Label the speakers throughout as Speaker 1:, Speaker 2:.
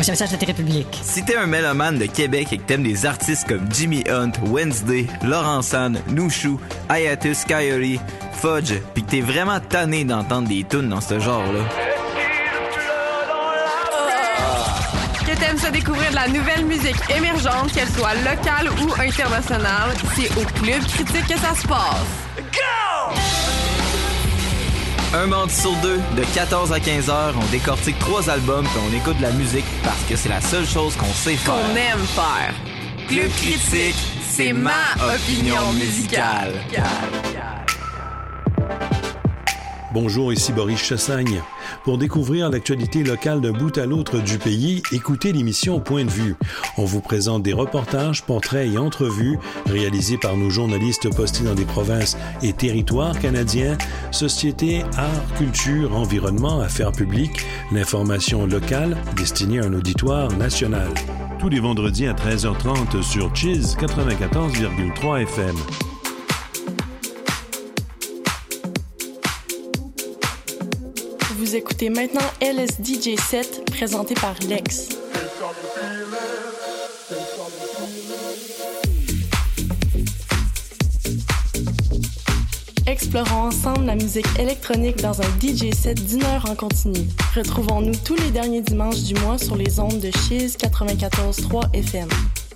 Speaker 1: Voici un message de Télé Publique.
Speaker 2: Si t'es un mélomane de Québec et que t'aimes des artistes comme Jimmy Hunt, Wednesday, Laurent San, Nouchou, Hiatus, Coyote, Fudge, pis que t'es vraiment tanné d'entendre des tunes dans ce genre-là,
Speaker 3: que t'aimes se découvrir de la nouvelle musique émergente, qu'elle soit locale ou internationale, c'est au Club Critique que ça se passe. Go!
Speaker 2: un mardi sur deux, de 14 à 15 heures, on décortique 3 albums puis on écoute de la musique parce que c'est la seule chose qu'on sait faire.
Speaker 3: Qu'on aime faire. Club Critique, c'est ma opinion musicale.
Speaker 4: Bonjour, ici Boris Chassagne. Pour découvrir l'actualité locale d'un bout à l'autre du pays, écoutez l'émission Point de vue. On vous présente des reportages, portraits et entrevues réalisés par nos journalistes postés dans des provinces et territoires canadiens, société, art, culture, environnement, affaires publiques, l'information locale destinée à un auditoire national. Tous les vendredis à 13h30 sur Chiz 94,3 FM.
Speaker 5: Vous écoutez maintenant LSDJ 7, présenté par Lex. Explorons ensemble la musique électronique dans un DJ set d'1 heure en continu. Retrouvons-nous tous les derniers dimanches du mois sur les ondes de Chiz 94.3 FM.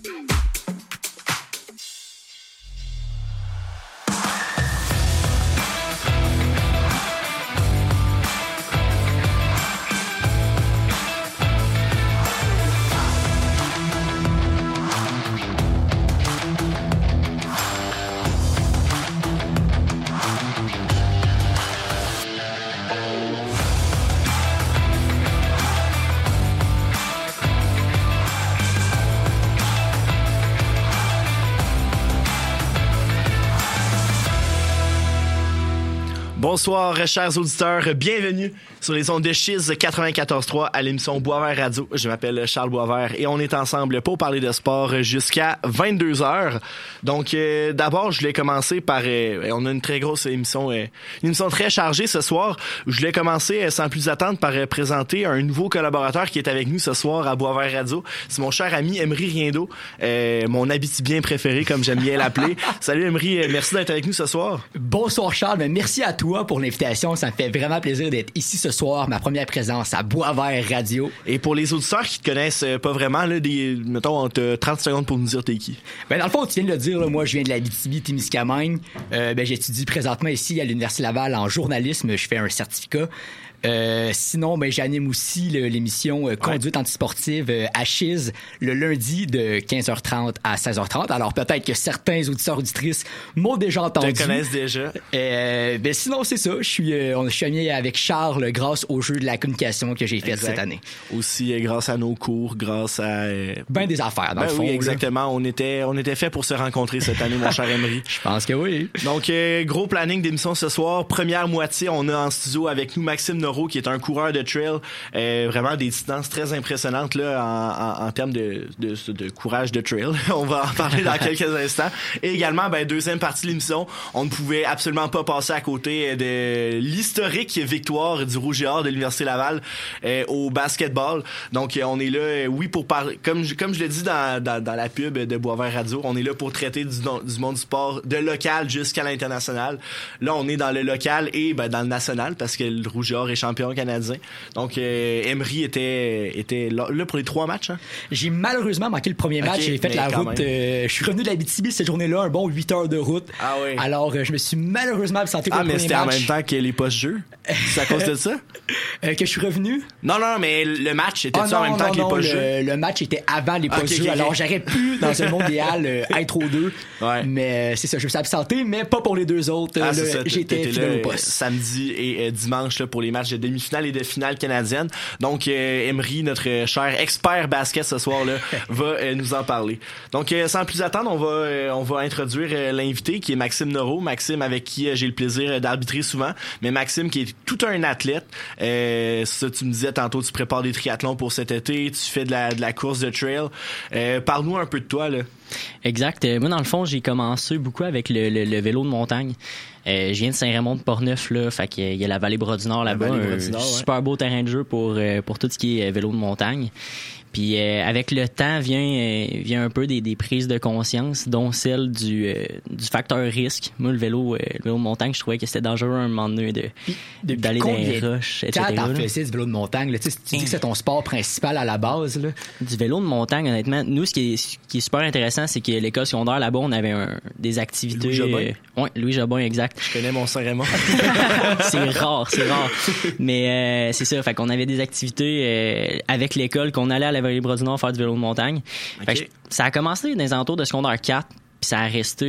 Speaker 6: Bonsoir, chers auditeurs. Bienvenue sur les ondes de Chiz 94.3 à l'émission Boisvert Radio. Je m'appelle Charles Boisvert et on est ensemble pour parler de sport jusqu'à 22h. Donc, d'abord, je voulais commencer par... on a une très grosse émission, une émission très chargée ce soir. Je voulais commencer, sans plus attendre, par présenter un nouveau collaborateur qui est avec nous ce soir à Boisvert Radio. C'est mon cher ami Emery Riendo, mon Abitibien préféré, comme j'aime bien l'appeler. Salut Emery, merci d'être avec nous ce soir.
Speaker 1: Bonsoir Charles, mais merci à toi pour l'invitation. Ça me fait vraiment plaisir d'être ici ce soir, ma première présence à Boisvert Radio.
Speaker 6: Et pour les auditeurs qui te connaissent pas vraiment, là, mettons, on te 30 secondes pour nous dire t'es qui.
Speaker 1: Ben, dans le fond, tu viens de le dire, là, moi, je viens de la Abitibi-Témiscamingue. J'étudie présentement ici à l'Université Laval en journalisme. Je fais un certificat. Sinon, j'anime aussi l'émission Conduite antisportive à Chiz le lundi de 15h30 à 16h30. Alors peut-être que certains auditeurs auditrices m'ont déjà entendu.
Speaker 6: Te connaissent déjà.
Speaker 1: Sinon, c'est ça. Je suis ami avec Charles grâce au jeu de la communication que j'ai fait cette année.
Speaker 6: Aussi grâce à nos cours, grâce à
Speaker 1: des affaires dans le fond.
Speaker 6: Oui, exactement. On était fait pour se rencontrer cette année, mon cher Emery.
Speaker 1: Je pense que oui.
Speaker 6: Donc gros planning d'émission ce soir. Première moitié, on a en studio avec nous Maxime qui est un coureur de trail, vraiment des distances très impressionnantes là en termes de courage de trail. On va en parler dans quelques instants. Et également, deuxième partie de l'émission, on ne pouvait absolument pas passer à côté de l'historique victoire du Rouge et Or de l'Université Laval au basketball. Donc on est là, oui, pour parler, comme je l'ai dit dans la pub de Boisvert Radio, on est là pour traiter du monde du sport de local jusqu'à l'international. Là, on est dans le local et dans le national parce que le Rouge et Or est champion canadien. Donc, Emery était là pour les 3 matchs. Hein?
Speaker 1: J'ai malheureusement manqué le premier match. J'ai fait la route. Je suis revenu de l'Abitibi cette journée-là, un bon 8 heures de route.
Speaker 6: Ah oui.
Speaker 1: Alors, je me suis malheureusement absenté pour le premier match.
Speaker 6: Ah, mais c'était en même temps que les post-jeux? C'est à cause de ça?
Speaker 1: Que je suis revenu?
Speaker 6: Non, mais le match était en même temps que les post-jeux?
Speaker 1: Le match était avant les post-jeux. Okay. Alors, j'aurais pu, dans un monde idéal, être aux deux. Ouais. Mais c'est ça, je me suis absenté, mais pas pour les deux autres. J'étais fidèle au poste.
Speaker 6: Samedi et dimanche là, pour les matchs de demi-finale et de finale canadienne. Donc, Emery, notre cher expert basket ce soir-là, va nous en parler. Donc, sans plus attendre, on va introduire l'invité qui est Maxime Noreau. Maxime avec qui j'ai le plaisir d'arbitrer souvent. Mais Maxime qui est tout un athlète. Ça, tu me disais tantôt, tu prépares des triathlons pour cet été, tu fais de la course de trail. Parle-nous un peu de toi, là.
Speaker 7: Exact. Moi, dans le fond, j'ai commencé beaucoup avec le vélo de montagne. Je viens de Saint-Raymond-de-Portneuf, là, fait qu'il y a la Vallée Bras-du-Nord là-bas, super beau terrain de jeu pour tout ce qui est vélo de montagne. Puis avec le temps vient un peu des prises de conscience, dont celle du facteur risque. Moi, le vélo de montagne, je trouvais que c'était dangereux à un moment donné d'aller dans les roches, etc.
Speaker 1: Quand t'en faisais du vélo de montagne, là, tu dis que c'est ton sport principal à la base. Là.
Speaker 7: Du vélo de montagne, honnêtement, nous, ce qui est super intéressant, c'est que l'école secondaire, là-bas, on avait des activités...
Speaker 6: Louis Jobin.
Speaker 7: Oui, Louis Jobin, exact.
Speaker 6: Je connais mon Saint-Raymond.
Speaker 7: c'est rare. Mais c'est ça, fait qu'on avait des activités avec l'école qu'on allait à la Vallée Bras du Nord faire du vélo de montagne. Fait que ça a commencé dans les alentours de secondaire 4, puis ça a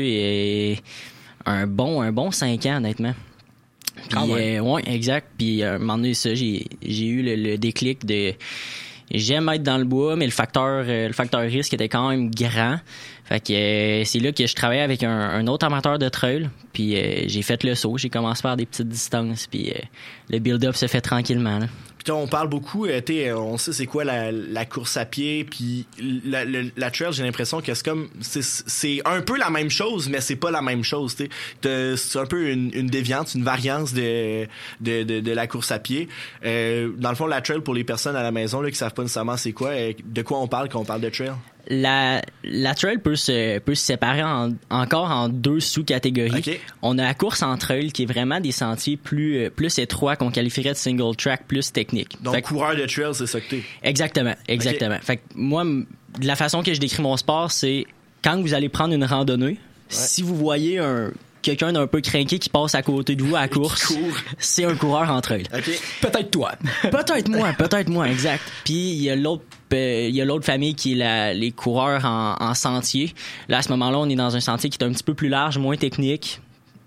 Speaker 7: resté un bon 5 ans, honnêtement. Puis, ouais, exact. Puis à un moment donné, ça, j'ai eu le déclic de... J'aime être dans le bois, mais le facteur risque était quand même grand. Fait que c'est là que je travaillais avec un autre amateur de trail. Puis j'ai fait le saut. J'ai commencé par des petites distances. Puis le build-up se fait tranquillement. Là.
Speaker 6: Puis on parle beaucoup, on sait c'est quoi la course à pied, puis la trail, j'ai l'impression que c'est un peu la même chose, mais c'est pas la même chose. C'est un peu une déviante, une variance de la course à pied. Dans le fond, la trail, pour les personnes à la maison là, qui savent pas nécessairement c'est quoi, de quoi on parle quand on parle de trail?
Speaker 7: La trail peut se séparer encore en 2 sous-catégories. Okay. On a la course en trail qui est vraiment des sentiers plus étroits qu'on qualifierait de single track, plus technique.
Speaker 6: Donc coureur de trail, c'est ça que t'es.
Speaker 7: Exactement. Okay. Fait que moi, de la façon que je décris mon sport, c'est quand vous allez prendre une randonnée, si vous voyez quelqu'un d'un peu crinqué qui passe à côté de vous à la course, c'est un coureur en trail.
Speaker 6: Okay.
Speaker 1: Peut-être toi.
Speaker 7: Peut-être moi, exact. Puis il y a l'autre famille qui est les coureurs en sentier. Là, à ce moment-là, on est dans un sentier qui est un petit peu plus large, moins technique.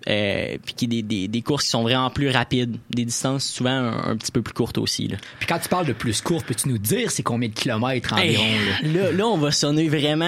Speaker 7: Puis qui est des courses qui sont vraiment plus rapides, des distances souvent un petit peu plus courtes aussi. Là.
Speaker 1: Puis quand tu parles de plus courte, peux-tu nous dire c'est combien de kilomètres environ?
Speaker 7: Là, on va sonner vraiment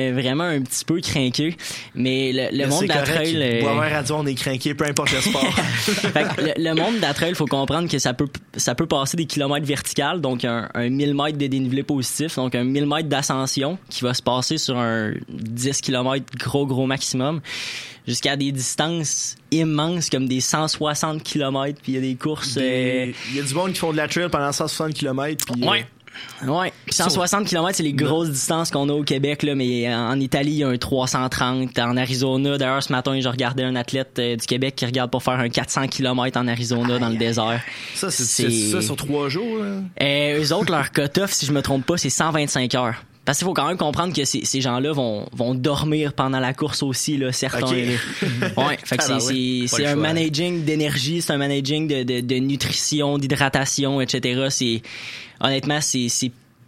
Speaker 7: un petit peu crinqué, mais le monde de la trail...
Speaker 6: Boisvert Radio, on est crinqué, peu importe le sport.
Speaker 7: Fait que le monde de la trail, il faut comprendre que ça peut passer des kilomètres verticales, donc un 1000 mètres de dénivelé positif, donc un 1000 mètres d'ascension qui va se passer sur un 10 km gros maximum, jusqu'à des distances immenses comme des 160 km, puis il y a des courses...
Speaker 6: Il y a du monde qui font de la trail pendant 160 km. Puis,
Speaker 7: Ouais. 160 km, c'est les grosses distances qu'on a au Québec, là, mais en Italie, il y a un 330. En Arizona, d'ailleurs, ce matin, je regardais un athlète du Québec qui regarde pour faire un 400 km en Arizona dans le désert.
Speaker 6: Ça, c'est ça sur 3 jours, là?
Speaker 7: Eux autres, leur cut-off, si je me trompe pas, c'est 125 heures. Parce qu'il faut quand même comprendre que ces gens-là vont dormir pendant la course aussi, là, certains. Okay. Ouais, fait que c'est un managing d'énergie, c'est un managing de nutrition, d'hydratation, etc. Honnêtement, c'est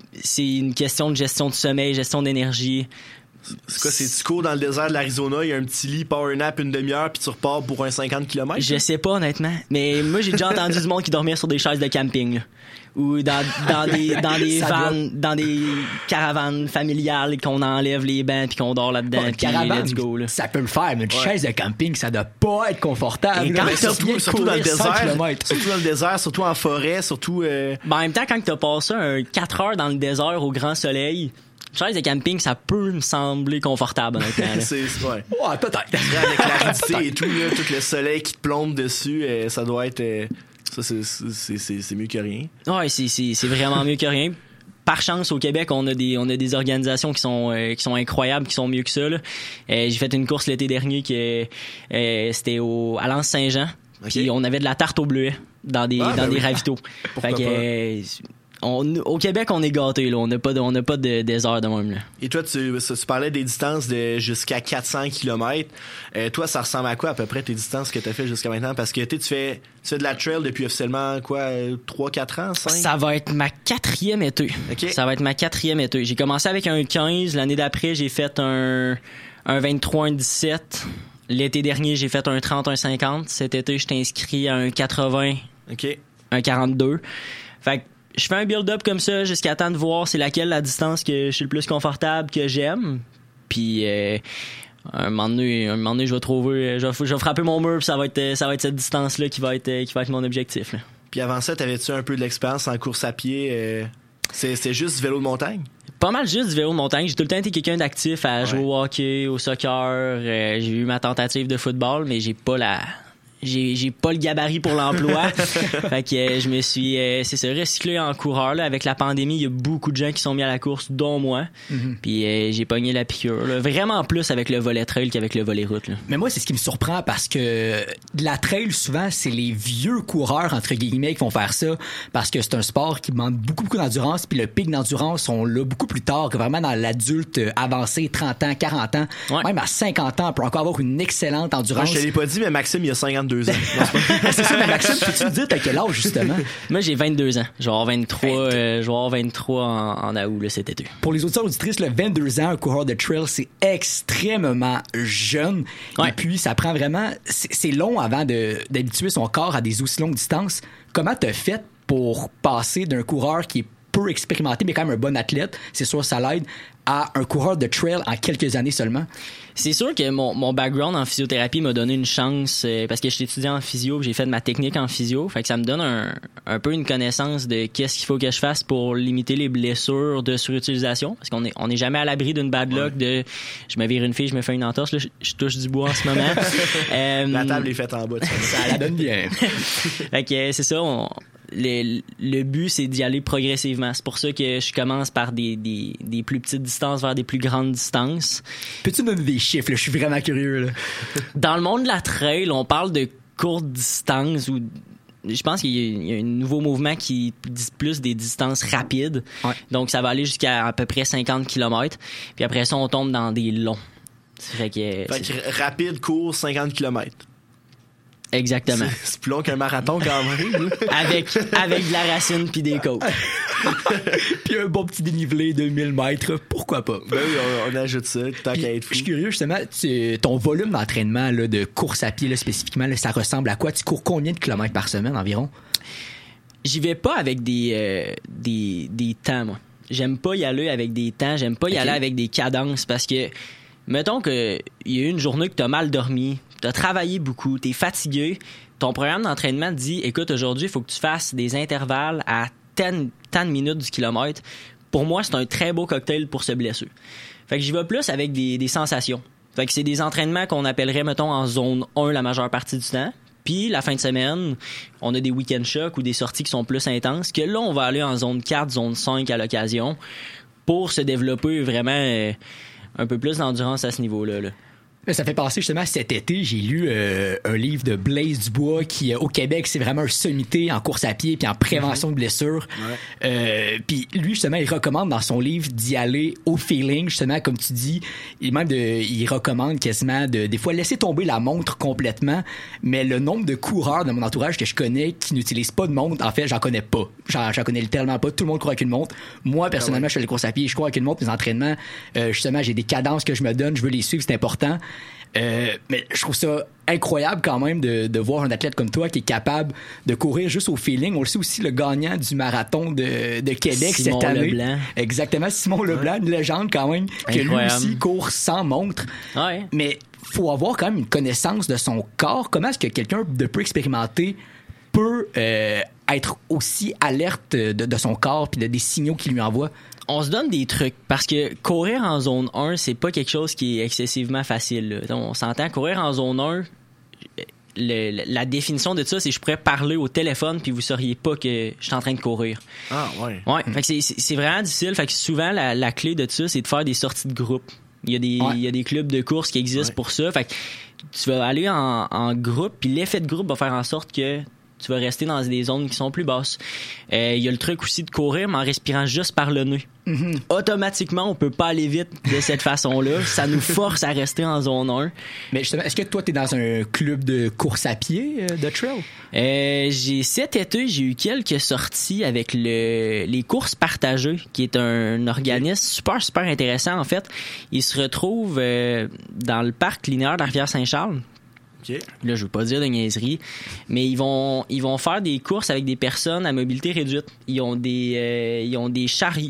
Speaker 7: une question de gestion de sommeil, gestion d'énergie.
Speaker 6: C'est quoi, tu cours dans le désert de l'Arizona, il y a un petit lit, power nap, une demi-heure, puis tu repars pour un 50 km?
Speaker 7: Je sais pas, honnêtement. Mais moi, j'ai déjà entendu du monde qui dormait sur des chaises de camping, là. Ou dans des vannes, dans des caravanes familiales qu'on enlève les bancs puis qu'on dort là-dedans.
Speaker 1: Une caravane, let's go, là. Ça peut le faire, mais une chaise de camping, ça doit pas être confortable.
Speaker 6: Surtout dans le désert, surtout en forêt, surtout...
Speaker 7: En même temps, quand t'as passé 4 heures dans le désert au grand soleil, une chaise de camping, ça peut me sembler confortable, honnêtement.
Speaker 6: Ouais, peut-être. Avec l'aridité et tout, là, tout le soleil qui te plombe dessus, ça doit être... Ça, c'est mieux que rien.
Speaker 7: Ouais, c'est vraiment mieux que rien. Par chance, au Québec, on a des organisations qui sont incroyables, qui sont mieux que ça, là. J'ai fait une course l'été dernier qui c'était à Lens-Saint-Jean. Okay. Puis on avait de la tarte au bleuet dans des ravitaux. Fait que au Québec, on est gâtés, là. On n'a pas de désert de même, là.
Speaker 6: Et toi, tu parlais des distances de jusqu'à 400 km. Toi, ça ressemble à quoi, à peu près, tes distances que tu as fait jusqu'à maintenant? Parce que tu fais de la trail depuis officiellement, 3-4 ans, 5?
Speaker 7: Ça va être ma 4e été. Okay. Ça va être ma 4e été. J'ai commencé avec un 15. L'année d'après, j'ai fait un 23, un 17. L'été dernier, j'ai fait un 30, un 50. Cet été, je t'ai inscrit à un 80, un 42. Fait que je fais un build-up comme ça jusqu'à temps de voir c'est laquelle la distance que je suis le plus confortable, que j'aime. Puis un moment donné, je vais trouver, je vais frapper mon mur, puis ça va être cette distance-là qui va être mon objectif, là.
Speaker 6: Puis avant ça, t'avais-tu un peu de l'expérience en course à pied? C'est juste du vélo de montagne?
Speaker 7: Pas mal juste du vélo de montagne. J'ai tout le temps été quelqu'un d'actif à jouer au hockey, au soccer. J'ai eu ma tentative de football, mais j'ai pas j'ai pas le gabarit pour l'emploi. Fait que je me suis c'est ça, recyclé en coureur là. Avec la pandémie, il y a beaucoup de gens qui sont mis à la course, dont moi. Puis j'ai pogné la piqûre là. Vraiment plus avec le volet trail qu'avec le volet route là.
Speaker 1: Mais moi, c'est ce qui me surprend parce que la trail, souvent, c'est les vieux coureurs, entre guillemets, qui vont faire ça parce que c'est un sport qui demande beaucoup d'endurance, puis le pic d'endurance, on l'a beaucoup plus tard que vraiment dans l'adulte avancé, 30 ans, 40 ans. Ouais. Même à 50 ans, on peut encore avoir une excellente endurance.
Speaker 6: Moi, je te l'ai pas dit, mais Maxime, il a 52 ans.
Speaker 1: C'est ça, mais Maxime, peux-tu me dire t'as quel âge, justement?
Speaker 7: Moi, j'ai 22 ans. Je vais avoir 23 en août, là, cet été.
Speaker 1: Pour les auditeurs auditrices, le 22 ans, un coureur de trail, c'est extrêmement jeune. Ouais. Et puis, ça prend vraiment... C'est long avant d'habituer son corps à des aussi longues distances. Comment t'as fait pour passer d'un coureur qui est peu expérimenté, mais quand même un bon athlète, c'est sûr, ça l'aide, à un coureur de trail en quelques années seulement?
Speaker 7: C'est sûr que mon background en physiothérapie m'a donné une chance parce que je suis étudiant en physio, j'ai fait de ma technique en physio, fait que ça me donne un peu une connaissance de qu'est-ce qu'il faut que je fasse pour limiter les blessures de surutilisation, parce qu'on est jamais à l'abri d'une bad luck de je me vire une fille, je me fais une entorse, là, je touche du bois en ce moment.
Speaker 6: La table est faite en bas,
Speaker 1: ça la donne bien.
Speaker 7: Fait que c'est ça, le but, c'est d'y aller progressivement. C'est pour ça que je commence par des plus petites distances vers des plus grandes distances.
Speaker 1: Peux-tu me donner des chiffres, là? Je suis vraiment curieux, là.
Speaker 7: Dans le monde de la trail, on parle de courtes distances ou je pense qu'il y a un nouveau mouvement qui dit plus des distances rapides. Ouais. Donc, ça va aller jusqu'à à peu près 50 km. Puis après ça, on tombe dans des longs. Fait
Speaker 6: que rapide, court, 50 km.
Speaker 7: Exactement.
Speaker 6: C'est plus long qu'un marathon quand même.
Speaker 7: avec de la racine puis des côtes.
Speaker 1: Puis un bon petit dénivelé de 1000 mètres, pourquoi pas?
Speaker 6: Ben oui, on ajoute ça, tant qu'à être fou.
Speaker 1: Je suis curieux justement, ton volume d'entraînement là, de course à pied là, spécifiquement, là, ça ressemble à quoi? Tu cours combien de kilomètres par semaine environ? J'y
Speaker 7: vais pas avec des temps, moi. J'aime pas y aller avec des temps, j'aime pas y aller avec des cadences parce que mettons qu'il y a eu une journée que t'as mal dormi, t'as travaillé beaucoup, t'es fatigué, ton programme d'entraînement te dit, écoute, aujourd'hui, il faut que tu fasses des intervalles à tant de minutes du kilomètre. Pour moi, c'est un très beau cocktail pour se blesser. Fait que j'y vais plus avec des sensations. Fait que c'est des entraînements qu'on appellerait, mettons, en zone 1 la majeure partie du temps. Puis, la fin de semaine, on a des week-end shocks ou des sorties qui sont plus intenses, que là, on va aller en zone 4, zone 5 à l'occasion pour se développer vraiment un peu plus d'endurance à ce niveau-là, là.
Speaker 1: Ça fait penser justement cet été, j'ai lu un livre de Blaise Dubois qui au Québec c'est vraiment un sommité en course à pied puis en prévention de blessures. Ouais. Puis lui justement il recommande dans son livre d'y aller au feeling justement comme tu dis et même il recommande quasiment de des fois laisser tomber la montre complètement. Mais le nombre de coureurs de mon entourage que je connais qui n'utilisent pas de montre, en fait j'en connais pas. J'en connais littéralement pas. Tout le monde court avec une montre. Moi personnellement je fais les courses à pied, je cours avec une montre. Mes entraînements justement j'ai des cadences que je me donne, je veux les suivre, c'est important. Mais je trouve ça incroyable quand même de voir un athlète comme toi qui est capable de courir juste au feeling. On le sait aussi, le gagnant du marathon de Québec
Speaker 7: Simon
Speaker 1: cette année.
Speaker 7: Leblanc.
Speaker 1: Exactement, Simon Leblanc, une légende quand même, que lui aussi court sans montre.
Speaker 7: Ouais.
Speaker 1: Mais faut avoir quand même une connaissance de son corps. Comment est-ce que quelqu'un de peu expérimenté peut être aussi alerte de son corps puis des signaux qu'il lui envoie?
Speaker 7: On se donne des trucs parce que courir en zone 1, c'est pas quelque chose qui est excessivement facile, là. Donc, on s'entend, courir en zone 1, la définition de ça, c'est que je pourrais parler au téléphone puis vous sauriez pas que je suis en train de courir.
Speaker 6: Ah ouais.
Speaker 7: Ouais, fait que c'est vraiment difficile. Fait que souvent la clé de ça, c'est de faire des sorties de groupe. Il y a des clubs de course qui existent pour ça. Fait que tu vas aller en groupe puis l'effet de groupe va faire en sorte que tu vas rester dans des zones qui sont plus basses. Il y a le truc aussi de courir, mais en respirant juste par le nez. Mm-hmm. Automatiquement, on peut pas aller vite de cette façon-là. Ça nous force à rester en zone 1.
Speaker 1: Mais justement, est-ce que toi, t'es dans un club de course à pied de trail?
Speaker 7: Cet été, j'ai eu quelques sorties avec les courses partagées, qui est un organisme super intéressant, en fait. Il se retrouve dans le parc linéaire de la Rivière-Saint-Charles.
Speaker 6: Okay.
Speaker 7: Là, je veux pas dire de niaiserie, mais ils vont faire des courses avec des personnes à mobilité réduite. Ils ont des chariots,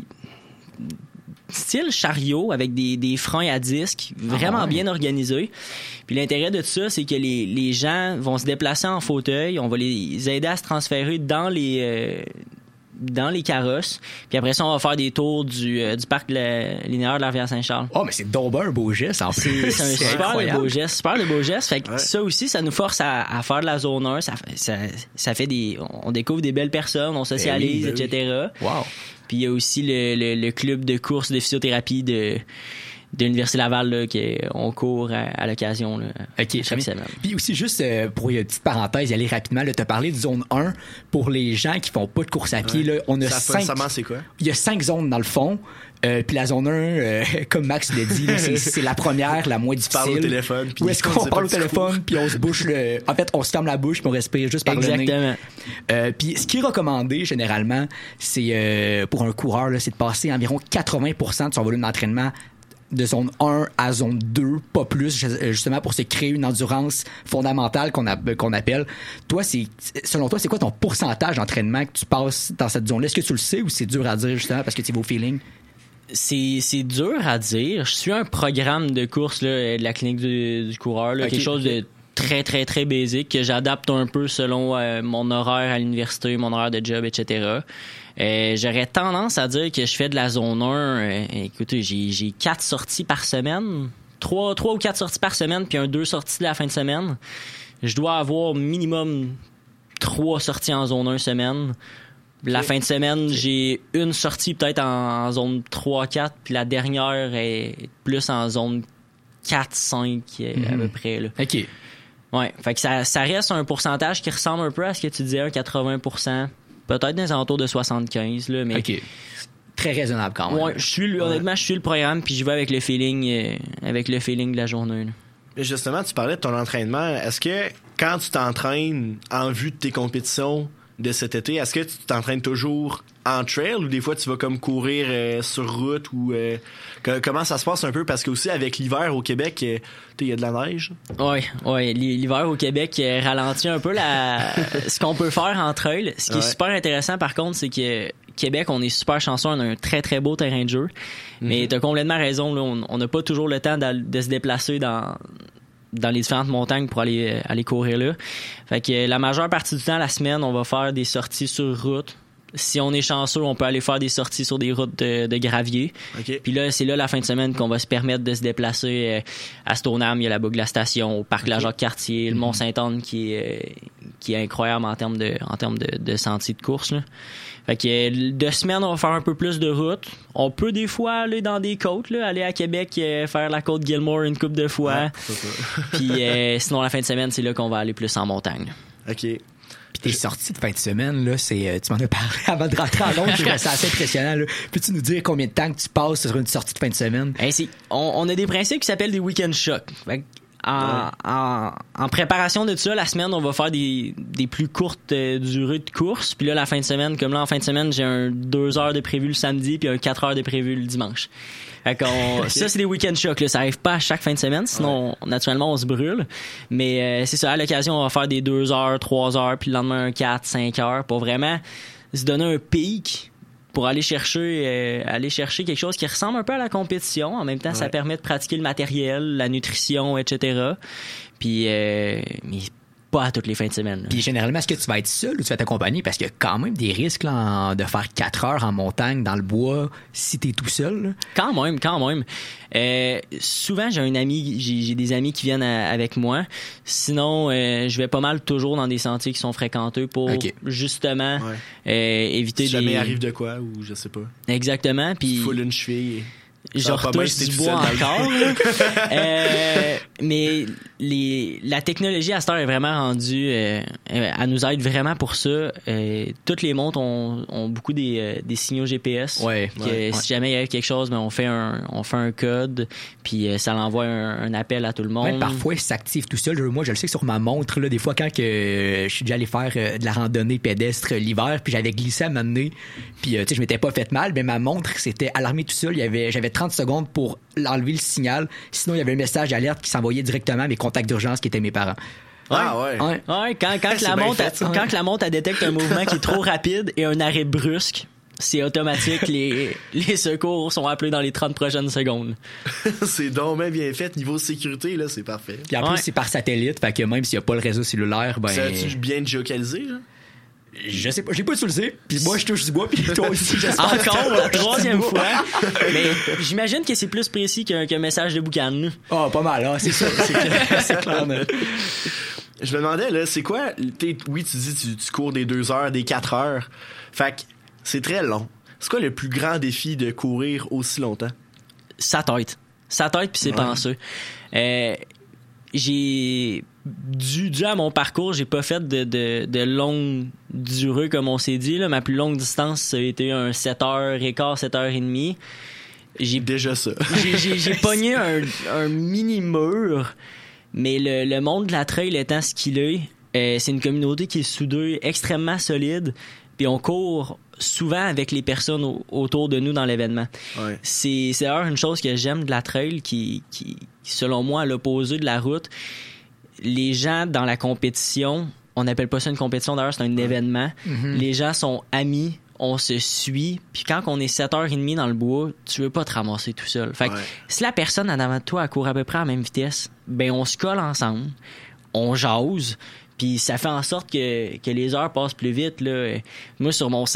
Speaker 7: style chariot avec des freins à disque vraiment bien organisés. Puis l'intérêt de ça, c'est que les gens vont se déplacer en fauteuil, on va les aider à se transférer dans dans les carrosses. Puis après ça, on va faire des tours du parc linéaire de la rivière Saint-Charles.
Speaker 1: Oh, mais c'est donc un beau geste, en plus.
Speaker 7: C'est un super de beau geste. Super de beau geste. Fait que ça aussi, ça nous force à faire de la zone 1. Ça fait on découvre des belles personnes, on socialise, etc.
Speaker 1: Wow.
Speaker 7: Puis il y a aussi le club de course de physiothérapie de l'Université Laval là, on court à l'occasion là, chaque semaine.
Speaker 1: Puis aussi juste pour une petite parenthèse, y aller rapidement, tu as parlé de zone 1 pour les gens qui font pas de course à pied. Là, on a 5.
Speaker 6: C'est quoi?
Speaker 1: Il y a 5 zones dans le fond. Puis la zone 1, comme Max l'a dit, là, c'est la première, la moins difficile.
Speaker 6: On parle au téléphone.
Speaker 1: Où est-ce qu'on parle au téléphone, puis on se bouche En fait, on se ferme la bouche, puis on respire juste par le nez.
Speaker 7: Exactement.
Speaker 1: Puis ce qui est recommandé, généralement, c'est pour un coureur, là, c'est de passer environ 80% de son volume d'entraînement de zone 1 à zone 2, pas plus, justement pour se créer une endurance fondamentale qu'on appelle. Toi, selon toi, c'est quoi ton pourcentage d'entraînement que tu passes dans cette zone-là? Est-ce que tu le sais ou c'est dur à dire, justement, parce que tu vas au feeling?
Speaker 7: C'est dur à dire. Je suis un programme de course là, de la clinique du coureur, là, quelque chose de très, très, très basique que j'adapte un peu selon mon horaire à l'université, mon horaire de job, etc. J'aurais tendance à dire que je fais de la zone 1. Écoutez, j'ai 4 sorties par semaine. 3 ou 4 sorties par semaine, puis 2 sorties de la fin de semaine. Je dois avoir minimum 3 sorties en zone 1 semaine. La fin de semaine, j'ai une sortie peut-être en zone 3-4, puis la dernière est plus en zone 4-5 à peu près. Là.
Speaker 1: OK.
Speaker 7: Ouais, fait que ça reste un pourcentage qui ressemble un peu à ce que tu disais, 80%. Peut-être dans les alentours de 75, là, mais...
Speaker 1: OK. Très raisonnable quand même.
Speaker 7: Ouais, honnêtement, je suis le programme, puis je vais avec le feeling de la journée. Là.
Speaker 6: Mais justement, tu parlais de ton entraînement. Est-ce que quand tu t'entraînes en vue de tes compétitions de cet été, est-ce que tu t'entraînes toujours en trail ou des fois tu vas comme courir sur route ou comment ça se passe un peu? Parce que aussi avec l'hiver au Québec, il y a de la neige.
Speaker 7: Oui, l'hiver au Québec ralentit un peu ce qu'on peut faire en trail. Ce qui est super intéressant par contre, c'est que Québec, on est super chanceux, on a un très très beau terrain de jeu. Mais t'as complètement raison, là, on n'a pas toujours le temps de se déplacer dans les différentes montagnes pour aller courir là. Fait que la majeure partie du temps, la semaine, on va faire des sorties sur route. Si on est chanceux, on peut aller faire des sorties sur des routes de gravier.
Speaker 6: Okay.
Speaker 7: Puis là, c'est là la fin de semaine qu'on va se permettre de se déplacer à Stoneham. Il y a la boucle de la station, au parc La Jacques-Cartier, le Mont-Sainte-Anne qui est incroyable en termes de sentiers de course. Là. Fait que de semaine, on va faire un peu plus de route. On peut des fois aller dans des côtes, là, aller à Québec, faire la côte Gilmore une couple de fois. Puis sinon, la fin de semaine, c'est là qu'on va aller plus en montagne.
Speaker 6: OK.
Speaker 1: Puis tes sorties de fin de semaine, là, tu m'en as parlé avant de rentrer en Londres, je trouvais ça assez impressionnant. Là. Peux-tu nous dire combien de temps que tu passes sur une sortie de fin de semaine?
Speaker 7: On a des principes qui s'appellent des week-end shocks. En préparation de ça, la semaine, on va faire des plus courtes durées de course. Puis là, la fin de semaine, comme là, en fin de semaine, j'ai 2 heures de prévu le samedi puis 4 heures de prévu le dimanche. Fait ça, c'est des week-end shocks. Là. Ça arrive pas à chaque fin de semaine, sinon, naturellement, on se brûle. Mais c'est ça, à l'occasion, on va faire des 2 heures, 3 heures, puis le lendemain, 4, 5 heures pour vraiment se donner un pic pour aller chercher quelque chose qui ressemble un peu à la compétition. En même temps, ça permet de pratiquer le matériel, la nutrition, etc. Puis, mais pas à toutes les fins de semaine. Là.
Speaker 1: Puis généralement, est-ce que tu vas être seul ou tu vas t'accompagner? Parce qu'il y a quand même des risques là, de faire 4 heures en montagne, dans le bois, si t'es tout seul. Là.
Speaker 7: Quand même. Souvent, j'ai des amis qui viennent avec moi. Sinon, je vais pas mal toujours dans des sentiers qui sont fréquentés pour justement éviter
Speaker 6: si jamais il arrive de quoi ou je sais pas.
Speaker 7: Genre
Speaker 6: Puis foule une cheville.
Speaker 7: Je retouche du bois encore. Mais la technologie à cette heure est vraiment rendue, elle nous aide vraiment pour ça. Toutes les montres ont beaucoup des signaux GPS. Si jamais il y a quelque chose, ben on fait un code, puis ça l'envoie un appel à tout le monde.
Speaker 1: Même parfois, il s'active tout seul. Moi, je le sais que sur ma montre, là, des fois, quand je suis déjà allé faire de la randonnée pédestre l'hiver, puis j'avais glissé à un moment donné, puis je m'étais pas fait mal, mais ma montre s'était alarmée tout seul. J'avais 30 secondes pour enlever le signal. Sinon, il y avait un message d'alerte qui s'envoyait directement à mes contacts d'urgence qui étaient mes parents.
Speaker 7: Quand la montre elle détecte un mouvement qui est trop rapide et un arrêt brusque, c'est automatique. Les secours sont appelés dans les 30 prochaines secondes.
Speaker 6: C'est donc bien fait. Niveau sécurité, là, c'est parfait.
Speaker 1: Puis en plus, c'est par satellite. Fait que même s'il n'y a pas le réseau cellulaire, ben...
Speaker 6: Ça a-tu bien géocalisé, là?
Speaker 1: Je sais pas, j'ai pas utilisé, puis moi je touche du bois, puis toi aussi j'espère.
Speaker 7: Encore la troisième fois. Mais j'imagine que c'est plus précis qu'un message de boucan.
Speaker 1: Ah, pas mal, hein, c'est ça, c'est clair.
Speaker 6: Je me demandais, là, c'est quoi, oui, tu dis, tu cours des 2 heures, des 4 heures. Fait que c'est très long. C'est quoi le plus grand défi de courir aussi longtemps?
Speaker 7: Sa tête, puis c'est penseux. J'ai dû à mon parcours, j'ai pas fait de longue durée comme on s'est dit là. Ma plus longue distance ça a été un 7h15, 7h30. J'ai
Speaker 6: déjà ça.
Speaker 7: J'ai pogné un mini mur, mais le monde de la trail étant ce qu'il est, c'est une communauté qui est soudée, extrêmement solide, puis on court souvent avec les personnes autour de nous dans l'événement.
Speaker 6: Ouais.
Speaker 7: C'est d'ailleurs une chose que j'aime de la trail qui selon moi à l'opposé de la route. Les gens dans la compétition, on n'appelle pas ça une compétition d'ailleurs, c'est un événement. Mm-hmm. Les gens sont amis, on se suit, puis quand on est 7h30 dans le bois, tu veux pas te ramasser tout seul. Fait que si la personne en avant de toi elle court à peu près à la même vitesse, ben on se colle ensemble, on jase, puis ça fait en sorte que les heures passent plus vite là. Moi sur mon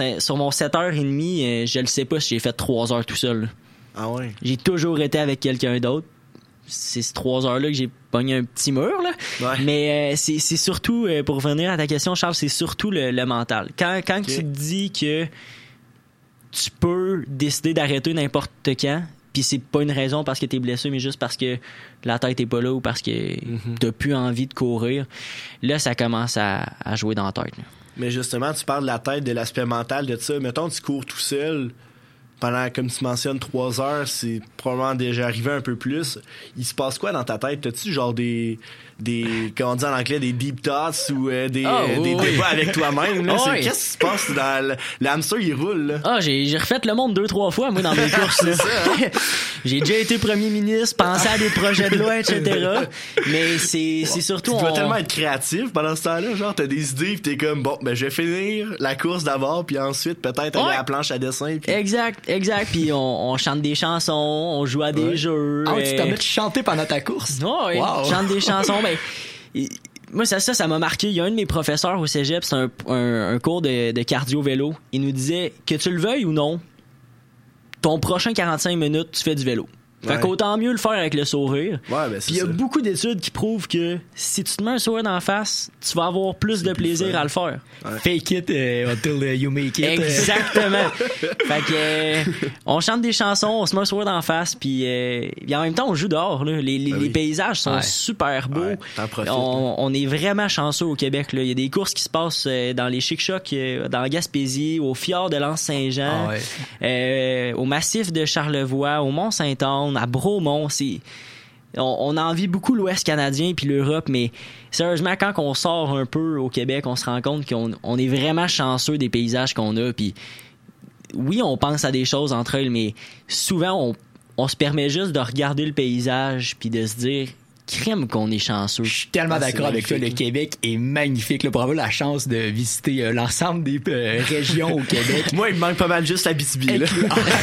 Speaker 7: 7h30, je le sais pas si j'ai fait 3 heures tout seul. Là.
Speaker 6: Ah ouais.
Speaker 7: J'ai toujours été avec quelqu'un d'autre. C'est ces 3 heures-là que j'ai pogné un petit mur, là. Ouais. Mais c'est surtout, pour revenir à ta question, Charles, c'est surtout le mental. Quand tu te dis que tu peux décider d'arrêter n'importe quand, puis c'est pas une raison parce que t'es blessé, mais juste parce que la tête est pas là ou parce que t'as plus envie de courir, là, ça commence à jouer dans la tête. Là.
Speaker 6: Mais justement, tu parles de la tête, de l'aspect mental de ça. Mettons, tu cours tout seul... Pendant, comme tu mentionnes, 3 heures, c'est probablement déjà arrivé un peu plus. Il se passe quoi dans ta tête? T'as-tu genre des comment on dit en anglais, des deep thoughts ou des débats avec toi-même? Là? Qu'est-ce qui se passe dans le hamster, il roule, là?
Speaker 7: Ah, j'ai refait le monde 2-3 fois, moi, dans mes courses, là. J'ai déjà été premier ministre, pensé à des projets de loi, etc. Mais c'est surtout...
Speaker 6: Tu dois tellement être créatif pendant ce temps-là, genre, t'as des idées pis t'es comme, bon, ben, je vais finir la course d'abord puis ensuite, peut-être, aller à la planche à dessin. Pis...
Speaker 7: Exact. Puis on chante des chansons, on joue à des jeux.
Speaker 1: Ah, tu t'en mets de chanter pendant ta course?
Speaker 7: Oui, wow. Je chante des chansons, moi, ça m'a marqué. Il y a un de mes professeurs au cégep, c'est un cours de cardio-vélo. Il nous disait que tu le veuilles ou non, ton prochain 45 minutes, tu fais du vélo. Fait qu'autant mieux le faire avec le sourire.
Speaker 6: Ouais, ben
Speaker 7: puis il y a beaucoup d'études qui prouvent que si tu te mets un sourire d'en face, tu vas avoir plus de plaisir à le faire.
Speaker 1: Ouais. Fake it until you make it.
Speaker 7: Exactement. Fait que on chante des chansons, on se met un sourire d'en face, puis en même temps on joue dehors. Là. Les paysages sont super beaux.
Speaker 6: Ouais,
Speaker 7: on est vraiment chanceux au Québec. Là. Il y a des courses qui se passent dans les Chic-Chocs, dans Gaspésie, au fjord de l'Anse-Saint-Jean, au massif de Charlevoix, au Mont-Saint-Anne, à Bromont. On envie beaucoup l'Ouest canadien puis l'Europe, mais sérieusement, quand on sort un peu au Québec, on se rend compte qu'on est vraiment chanceux des paysages qu'on a. Puis oui, on pense à des choses entre elles, mais souvent, on se permet juste de regarder le paysage puis de se dire crime qu'on est chanceux.
Speaker 1: Je suis tellement d'accord avec toi. Le Québec est magnifique. Là, pour avoir la chance de visiter l'ensemble des régions au Québec.
Speaker 6: Moi, il me manque pas mal juste Abitibi. Là.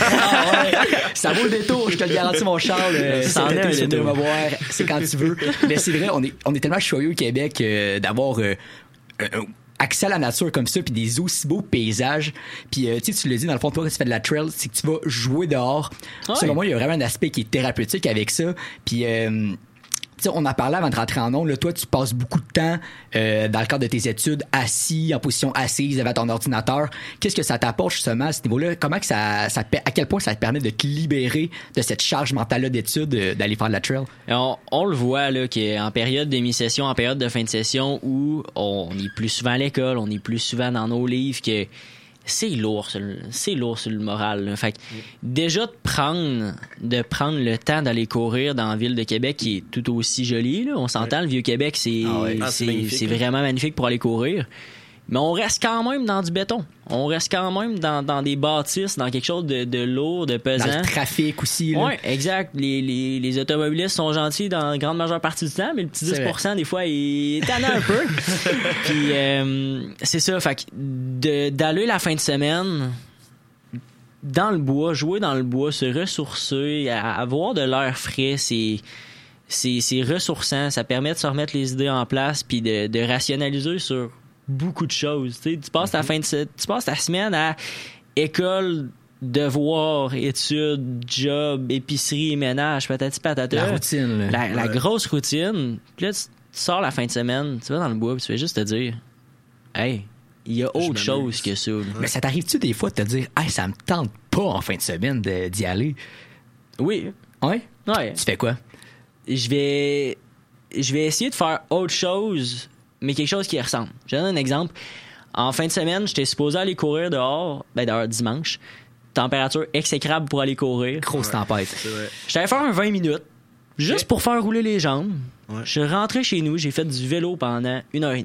Speaker 1: Ça vaut le détour, je te le garantis, mon Charles. Sans été, tu veux me voir, c'est quand tu veux. Mais c'est vrai, on est tellement choyés au Québec d'avoir accès à la nature comme ça, puis des aussi beaux paysages. Puis tu l'as dit, dans le fond, toi, quand tu fais de la trail, c'est que tu vas jouer dehors. Selon moi, il y a vraiment un aspect qui est thérapeutique avec ça. Puis t'sais, on a parlé avant de rentrer en ondes. Toi, tu passes beaucoup de temps dans le cadre de tes études assis, en position assise devant ton ordinateur. Qu'est-ce que ça t'apporte justement à ce niveau-là? Comment que à quel point ça te permet de te libérer de cette charge mentale-là d'études, d'aller faire de la trail?
Speaker 7: On le voit là qu'en période d'émission, en période de fin de session où on est plus souvent à l'école, on est plus souvent dans nos livres, que c'est lourd sur le moral. Là. Fait que déjà de prendre le temps d'aller courir dans la ville de Québec, qui est tout aussi jolie, là. On s'entend, le Vieux-Québec, c'est vraiment magnifique pour aller courir. Mais on reste quand même dans du béton. On reste quand même dans des bâtisses, dans quelque chose de lourd, de pesant.
Speaker 1: Dans le trafic aussi.
Speaker 7: Oui, exact. Les automobilistes sont gentils dans la grande majeure partie du temps, mais le petit 10%, des fois, il est tannant un peu. Puis, c'est ça. Fait que d'aller la fin de semaine dans le bois, jouer dans le bois, se ressourcer, avoir de l'air frais, c'est ressourçant. Ça permet de se remettre les idées en place puis de rationaliser sur beaucoup de choses. Tu sais, tu passes tu passes ta semaine à école, devoirs, études, job, épicerie, ménage, patati patata.
Speaker 1: La routine, là.
Speaker 7: La grosse routine. Puis là, tu sors la fin de semaine, tu vas dans le bois, puis tu fais juste te dire, hey, il y a autre chose que ça. Là.
Speaker 1: Mais ça t'arrive-tu des fois de te dire, hey, ça me tente pas en fin de semaine d'y aller?
Speaker 7: Oui.
Speaker 1: Ouais?
Speaker 7: Ouais.
Speaker 1: Tu fais quoi?
Speaker 7: Je vais essayer de faire autre chose, mais quelque chose qui ressemble. Je donne un exemple. En fin de semaine, j'étais supposé aller courir dehors, d'ailleurs dimanche. Température exécrable pour aller courir.
Speaker 1: Grosse tempête.
Speaker 7: J'allais faire un 20 minutes, juste pour faire rouler les jambes. Ouais. Je suis rentré chez nous, j'ai fait du vélo pendant 1h30.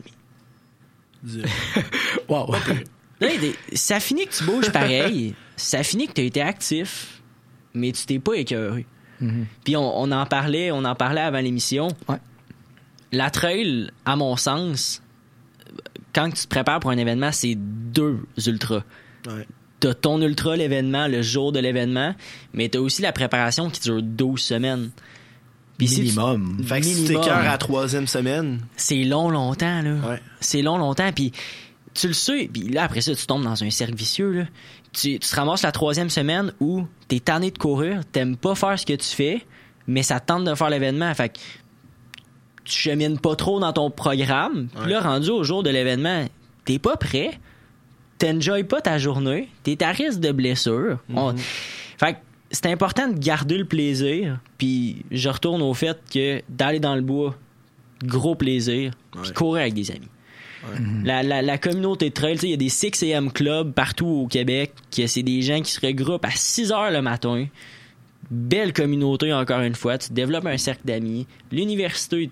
Speaker 1: Wow.
Speaker 7: Là, ça finit que tu bouges pareil, ça finit que tu as été actif, mais tu t'es pas écœuré. Mm-hmm. Puis on en parlait avant l'émission.
Speaker 1: Ouais.
Speaker 7: La trail, à mon sens, quand tu te prépares pour un événement, c'est 2 ultras.
Speaker 6: Ouais.
Speaker 7: T'as ton ultra, l'événement, le jour de l'événement, mais t'as aussi la préparation qui dure 12 semaines.
Speaker 1: Puis minimum.
Speaker 6: Fait que si t'écœures à la 3e semaine...
Speaker 7: C'est longtemps, là.
Speaker 6: Ouais.
Speaker 7: C'est longtemps, puis tu le sais, puis là, après ça, tu tombes dans un cercle vicieux, là. Tu te ramasses la 3e semaine où t'es tanné de courir, t'aimes pas faire ce que tu fais, mais ça te tente de faire l'événement, fait que tu chemines pas trop dans ton programme, puis là, rendu au jour de l'événement, t'es pas prêt, t'enjoys pas ta journée, t'es à risque de blessure. Fait que c'est important de garder le plaisir, puis je retourne au fait que d'aller dans le bois, gros plaisir, puis courir avec des amis. Ouais. La communauté de trail, il y a des 6 AM clubs partout au Québec, que c'est des gens qui se regroupent à 6 heures le matin. Belle communauté, encore une fois. Tu développes un cercle d'amis. L'université,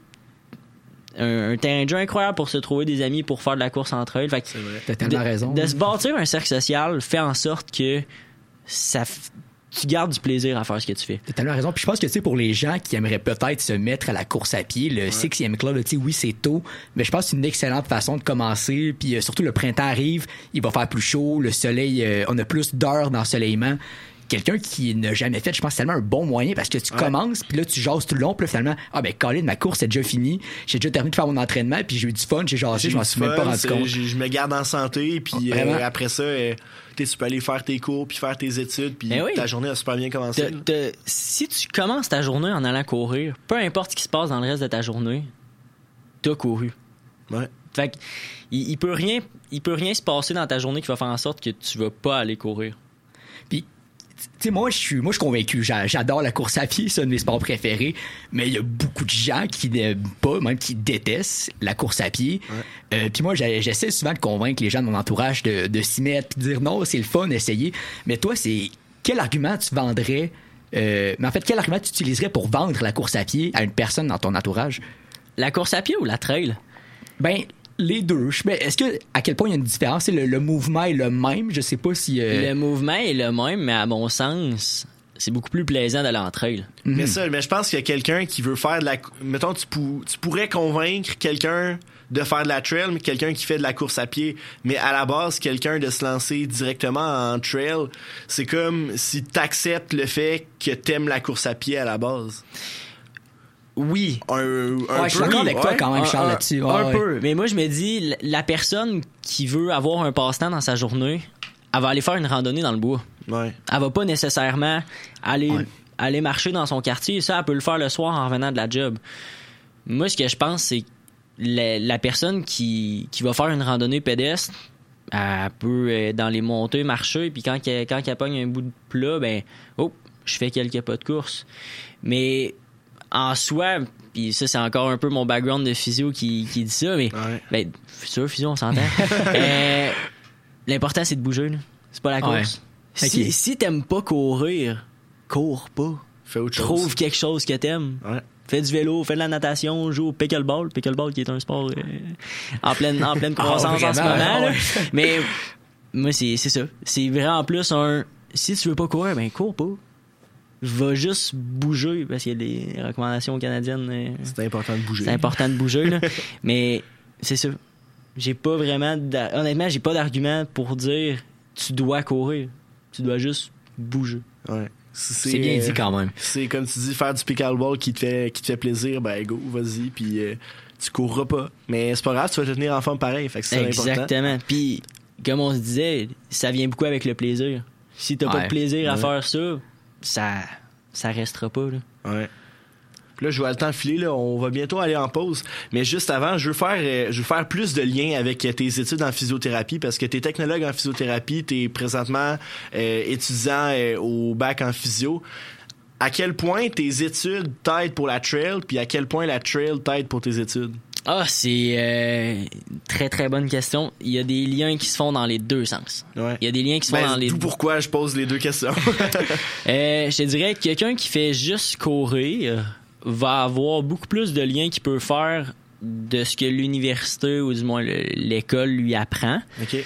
Speaker 7: un terrain de jeu incroyable pour se trouver des amis pour faire de la course en trail. Fait que
Speaker 1: c'est vrai. T'as tellement raison.
Speaker 7: De se bâtir un cercle social fait en sorte que tu gardes du plaisir à faire ce que tu fais.
Speaker 1: T'as tellement raison. Puis je pense que, tu sais, pour les gens qui aimeraient peut-être se mettre à la course à pied, le 6e club, tu sais, oui, c'est tôt, mais je pense que c'est une excellente façon de commencer. Puis surtout, le printemps arrive, il va faire plus chaud, le soleil, on a plus d'heures d'ensoleillement. Quelqu'un qui n'a jamais fait, je pense, c'est tellement un bon moyen parce que tu commences, puis là, tu jases tout le long, puis là, finalement, Colin, ma course est déjà finie, j'ai déjà terminé de faire mon entraînement, puis j'ai eu du fun, j'ai jasé, je m'en suis même pas rendu compte.
Speaker 6: Je me garde en santé, puis après ça, tu peux aller faire tes cours, puis faire tes études, puis ta journée a super bien commencé.
Speaker 7: Si tu commences ta journée en allant courir, peu importe ce qui se passe dans le reste de ta journée, t'as couru.
Speaker 6: Ouais.
Speaker 7: Fait que, il peut rien se passer dans ta journée qui va faire en sorte que tu vas pas aller courir.
Speaker 1: Puis, tu sais, moi, je suis convaincu. J'adore la course à pied, c'est un de mes sports préférés. Mais il y a beaucoup de gens qui n'aiment pas, même qui détestent la course à pied. Ouais. Puis moi, j'essaie souvent de convaincre les gens de mon entourage de s'y mettre, puis de dire non, c'est le fun, essayer. Mais toi, c'est quel argument tu vendrais mais en fait, quel argument tu utiliserais pour vendre la course à pied à une personne dans ton entourage?
Speaker 7: La course à pied ou la trail?
Speaker 1: Ben, les deux. Est-ce que à quel point il y a une différence? Le mouvement est le même? Je sais pas si...
Speaker 7: Le mouvement est le même, mais à mon sens, c'est beaucoup plus plaisant d'aller en trail.
Speaker 6: Mais je pense qu'il y a quelqu'un qui veut faire de la... Mettons, tu pourrais convaincre quelqu'un de faire de la trail, mais quelqu'un qui fait de la course à pied. Mais à la base, quelqu'un de se lancer directement en trail, c'est comme si t'acceptes le fait que t'aimes la course à pied à la base.
Speaker 7: Oui.
Speaker 1: Je suis d'accord avec toi quand même, Charles, là-dessus.
Speaker 7: Un peu. Mais moi, je me dis, la personne qui veut avoir un passe-temps dans sa journée, elle va aller faire une randonnée dans le bois.
Speaker 6: Ouais.
Speaker 7: Elle va pas nécessairement aller marcher dans son quartier. Ça, elle peut le faire le soir en revenant de la job. Moi, ce que je pense, c'est que la personne qui va faire une randonnée pédestre, elle peut, dans les montées, marcher, puis quand elle pogne un bout de plat, je fais quelques pas de course. Mais en soi, puis ça, c'est encore un peu mon background de physio qui dit ça, mais futur physio, on s'entend. L'important, c'est de bouger, là. C'est pas la course. Ouais. Si t'aimes pas courir, cours pas.
Speaker 6: Fais autre chose.
Speaker 7: Trouve quelque chose que t'aimes. Ouais. Fais du vélo, fais de la natation, joue au pickleball. Pickleball qui est un sport en pleine croissance en ce moment. Là. Mais moi, c'est ça. C'est vraiment plus si tu veux pas courir, cours pas. Je vais juste bouger parce qu'il y a des recommandations canadiennes.
Speaker 6: C'est important de bouger.
Speaker 7: C'est important de bouger, là. Mais c'est ça. J'ai pas vraiment... Honnêtement, j'ai pas d'argument pour dire tu dois courir. Tu dois juste bouger.
Speaker 6: Ouais.
Speaker 1: C'est bien dit quand même.
Speaker 6: C'est comme tu dis, faire du pickleball qui te fait plaisir, go, vas-y. Puis tu courras pas. Mais c'est pas grave, tu vas te tenir en forme pareil. Fait que c'est important.
Speaker 7: Exactement. Puis, comme on se disait, ça vient beaucoup avec le plaisir. Si t'as pas de plaisir à faire ça restera pas, là.
Speaker 6: Ouais. Puis là, je vois le temps filer, là. On va bientôt aller en pause. Mais juste avant, je veux faire plus de liens avec tes études en physiothérapie parce que t'es technologue en physiothérapie, t'es présentement étudiant au bac en physio. À quel point tes études t'aident pour la trail, puis à quel point la trail t'aide pour tes études?
Speaker 7: Ah, c'est très très bonne question. Il y a des liens qui se font dans les deux sens.
Speaker 6: Ouais.
Speaker 7: Il y a des liens qui se font dans les deux.
Speaker 6: Pourquoi je pose les deux questions?
Speaker 7: Je te dirais que quelqu'un qui fait juste courir va avoir beaucoup plus de liens qu'il peut faire de ce que l'université ou du moins l'école lui apprend.
Speaker 6: Okay.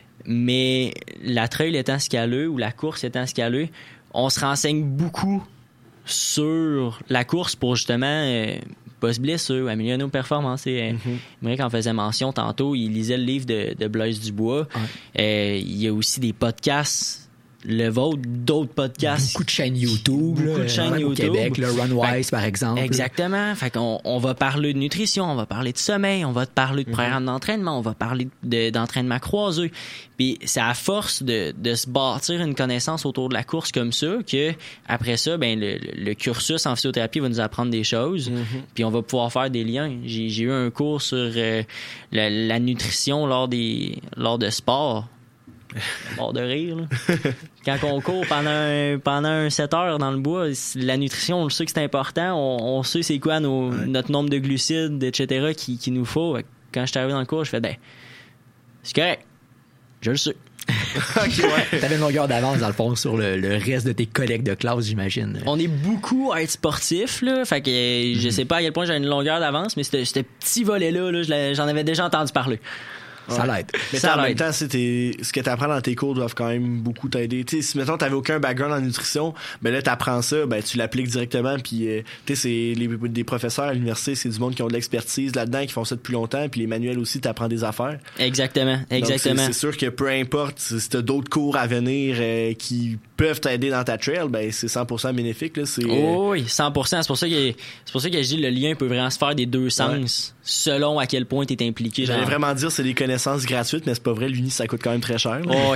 Speaker 7: Mais la trail étant scaleux ou la course étant scaleux, on se renseigne beaucoup sur la course pour justement pas se blesser ou améliorer nos performances. Émeric en faisait mention tantôt, il lisait le livre de Blaise Dubois. Ouais. Il y a aussi des podcasts, le vôtre, d'autres podcasts.
Speaker 1: Beaucoup de chaînes YouTube.
Speaker 7: Beaucoup de chaînes YouTube.
Speaker 1: Au Québec, le Runwise, par exemple.
Speaker 7: Exactement. Fait qu'on va parler de nutrition, on va parler de sommeil, on va parler de programme d'entraînement, on va parler d'entraînement croisé. Puis c'est à force de se bâtir une connaissance autour de la course comme ça que après ça, ben le cursus en physiothérapie va nous apprendre des choses. Puis on va pouvoir faire des liens. J'ai eu un cours sur la nutrition lors de sport. Bord de rire, là. Quand on court pendant un 7 heures dans le bois, la nutrition, on le sait que c'est important. On sait c'est quoi notre nombre de glucides, etc. qui nous faut. Quand je suis arrivé dans le cours, je fais c'est correct. Je le sais.
Speaker 1: Okay, ouais. T'avais une longueur d'avance, dans le fond, sur le reste de tes collègues de classe, j'imagine.
Speaker 7: On est beaucoup à être sportif, là. Fait que je sais pas à quel point j'ai une longueur d'avance, mais ce petit volet-là, j'en avais déjà entendu parler.
Speaker 1: Ça l'aide.
Speaker 6: Mais en même temps, ce que tu apprends dans tes cours doivent quand même beaucoup t'aider. T'sais, si mettons t'avais aucun background en nutrition, ben là t'apprends ça, ben tu l'appliques directement, puis c'est des professeurs à l'université, c'est du monde qui ont de l'expertise là-dedans, qui font ça depuis longtemps, puis les manuels aussi t'apprends des affaires.
Speaker 7: Exactement.
Speaker 6: Donc, c'est sûr que peu importe si t'as d'autres cours à venir qui peuvent t'aider dans ta trail, ben c'est 100% bénéfique là.
Speaker 7: Oui, 100%. C'est pour ça que je dis le lien peut vraiment se faire des deux sens, selon à quel point t'es impliqué.
Speaker 6: J'allais vraiment dire c'est des connaissances gratuites, mais c'est pas vrai, l'uni ça coûte quand même très cher.
Speaker 7: Oui.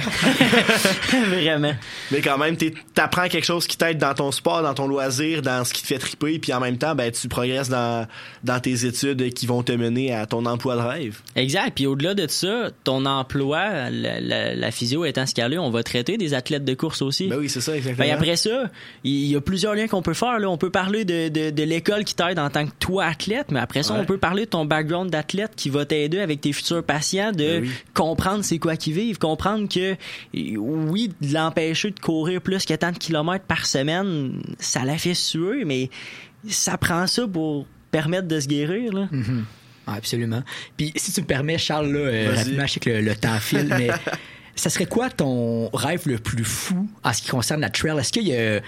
Speaker 7: Vraiment.
Speaker 6: Mais quand même, t'apprends quelque chose qui t'aide dans ton sport, dans ton loisir, dans ce qui te fait triper, puis en même temps, ben tu progresses dans tes études qui vont te mener à ton emploi de rêve.
Speaker 7: Exact. Puis au-delà de ça, ton emploi, la physio étant scalée, on va traiter des athlètes de course aussi.
Speaker 6: Ben oui, c'est ça, exactement.
Speaker 7: Ben après ça, il y a plusieurs liens qu'on peut faire. Là. On peut parler de l'école qui t'aide en tant que toi athlète, mais après ça, on peut parler de ton background d'athlète qui va t'aider avec tes futurs patients comprendre c'est quoi qu'ils vivent, comprendre que oui, l'empêcher de courir plus que tant de kilomètres par semaine, ça la fait suer, mais ça prend ça pour permettre de se guérir, là.
Speaker 1: Mm-hmm. Absolument. Puis si tu me permets, Charles, là, rapidement, je sais que le temps file, mais ça serait quoi ton rêve le plus fou en ce qui concerne la trail? Est-ce qu'il y a...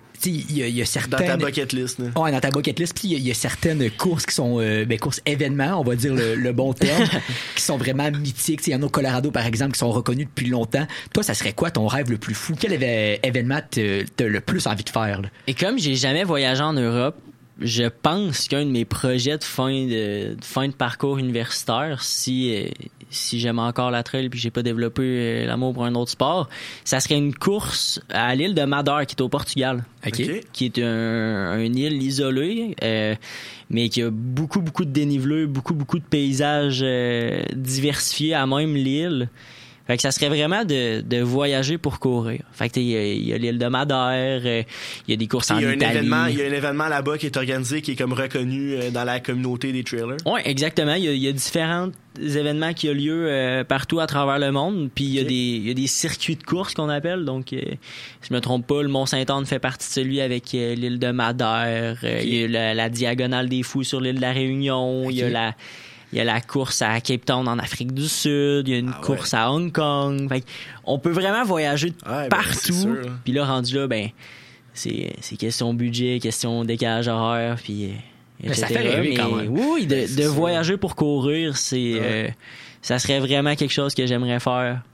Speaker 1: Il y a certaines...
Speaker 6: Dans ta bucket list. Là.
Speaker 1: Ouais, dans ta bucket list. Puis il y a certaines courses qui sont courses événements, on va dire le bon terme, qui sont vraiment mythiques. Il y en a au Colorado, par exemple, qui sont reconnus depuis longtemps. Toi, ça serait quoi ton rêve le plus fou? Quel événement t'as le plus envie de faire? Là?
Speaker 7: Et comme j'ai jamais voyagé en Europe, je pense qu'un de mes projets de fin de parcours universitaire, si j'aime encore la trail puis j'ai pas développé l'amour pour un autre sport, ça serait une course à l'île de Madère qui est au Portugal.
Speaker 1: Okay.
Speaker 7: Qui est une île isolée, mais qui a beaucoup de dénivelé, beaucoup de paysages diversifiés à même l'île. Fait que ça serait vraiment de voyager pour courir. Fait que il y a l'île de Madère, il y a des courses en Italie.
Speaker 6: Il y a un événement là-bas qui est organisé, qui est comme reconnu dans la communauté des trailers.
Speaker 7: Oui, exactement. Il y a différents événements qui ont lieu partout à travers le monde. Puis il y a des circuits de course qu'on appelle. Donc, si je me trompe pas, le Mont-Saint-Anne fait partie de celui avec l'île de Madère. Il y a la Diagonale des Fous sur l'île de la Réunion. Il y a la course à Cape Town en Afrique du Sud. Il y a une course à Hong Kong. Fait on peut vraiment voyager partout. Puis là, rendu là, ben c'est question budget, question décalage horaire, puis etc.
Speaker 1: Ça fait rêver quand même.
Speaker 7: Oui, de voyager pour courir, ça serait vraiment quelque chose que j'aimerais faire.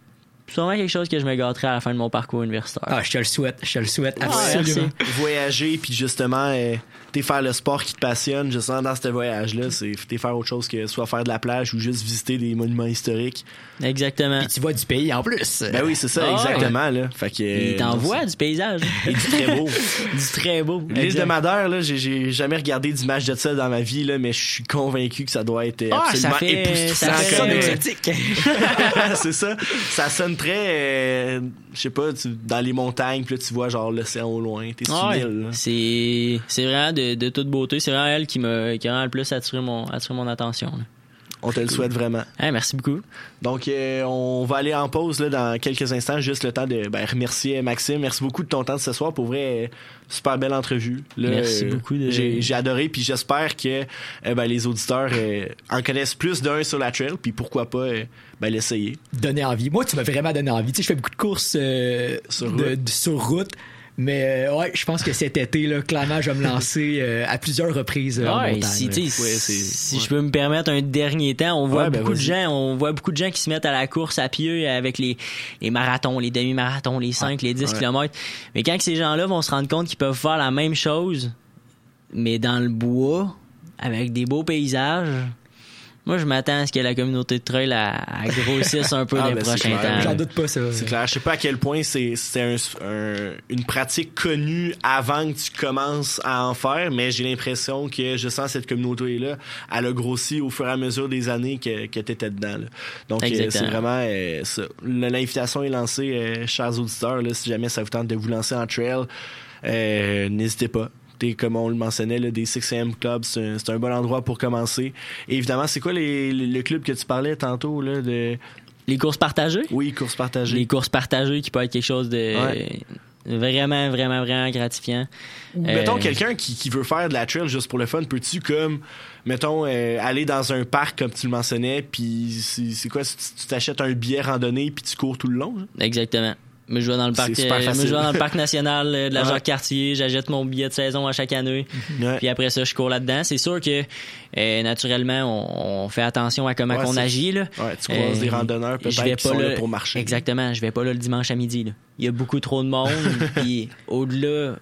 Speaker 7: sûrement quelque chose que je me gâterais à la fin de mon parcours universitaire.
Speaker 1: Ah, je te le souhaite absolument.
Speaker 6: Voyager, puis justement, t'es faire le sport qui te passionne, justement, dans ce voyage-là, t'es faire autre chose que soit faire de la plage ou juste visiter des monuments historiques.
Speaker 7: Exactement.
Speaker 1: Puis tu vois du pays en plus.
Speaker 6: Ben oui, c'est ça, exactement, là. Fait que.
Speaker 7: Il t'envoie du paysage.
Speaker 6: Et du très beau.
Speaker 7: Du très beau.
Speaker 6: L'île de Madère, là, j'ai jamais regardé d'image de ça dans ma vie, là, mais je suis convaincu que ça doit être absolument époustouflant.
Speaker 1: Ça sonne exotique.
Speaker 6: C'est ça. Ça sonne très, je sais pas, dans les montagnes, puis là, tu vois genre l'océan au loin. T'es sur l'île.
Speaker 7: C'est vraiment de toute beauté. C'est vraiment elle qui a vraiment le plus attiré mon attention. Là.
Speaker 6: On te le souhaite vraiment.
Speaker 7: Hey, merci beaucoup.
Speaker 6: Donc, on va aller en pause là, dans quelques instants. Juste le temps de remercier Maxime. Merci beaucoup de ton temps de ce soir. Pour vrai, super belle entrevue. Là,
Speaker 7: merci beaucoup.
Speaker 6: J'ai adoré. Puis j'espère que les auditeurs en connaissent plus d'un sur la trail. Puis pourquoi pas l'essayer.
Speaker 1: Donner envie. Moi, tu m'as vraiment donné envie. Tu sais, je fais beaucoup de courses sur route. Mais je pense que cet été, là, clairement, je vais me lancer à plusieurs reprises en montagne.
Speaker 7: Si je peux me permettre un dernier temps, on voit beaucoup de gens qui se mettent à la course à pied avec les marathons, les demi-marathons, les 5, les 10 km. Mais quand ces gens-là vont se rendre compte qu'ils peuvent faire la même chose, mais dans le bois, avec des beaux paysages... Moi, je m'attends à ce que la communauté de trail grossisse un peu dans les prochains temps.
Speaker 1: J'en doute pas, ça.
Speaker 6: C'est clair. Je sais pas à quel point c'est une pratique connue avant que tu commences à en faire, mais j'ai l'impression que je sens cette communauté-là, elle a grossi au fur et à mesure des années que t'étais dedans. Là. Donc, c'est vraiment ça. L'invitation est lancée, chers auditeurs. Là, si jamais ça vous tente de vous lancer en trail, n'hésitez pas. Comme on le mentionnait, là, des 6am Clubs, c'est un bon endroit pour commencer. Et évidemment, c'est quoi le club que tu parlais tantôt? Là,
Speaker 7: les courses partagées?
Speaker 6: Oui, courses partagées.
Speaker 7: Les courses partagées qui peut être quelque chose de vraiment, vraiment, vraiment gratifiant.
Speaker 6: Mettons, quelqu'un qui veut faire de la trail juste pour le fun, peux-tu aller dans un parc comme tu le mentionnais, puis c'est quoi, tu t'achètes un billet randonnée puis tu cours tout le long? Hein?
Speaker 7: Exactement. Mais je vais dans le parc national de la Jacques-Cartier, j'achète mon billet de saison à chaque année. Puis après ça, je cours là-dedans. C'est sûr que naturellement, on fait attention à comment on agit là.
Speaker 6: Ouais, tu croises des randonneurs peut-être qui sont là pour marcher.
Speaker 7: Exactement, je vais pas là le dimanche à midi là. Il y a beaucoup trop de monde puis au-delà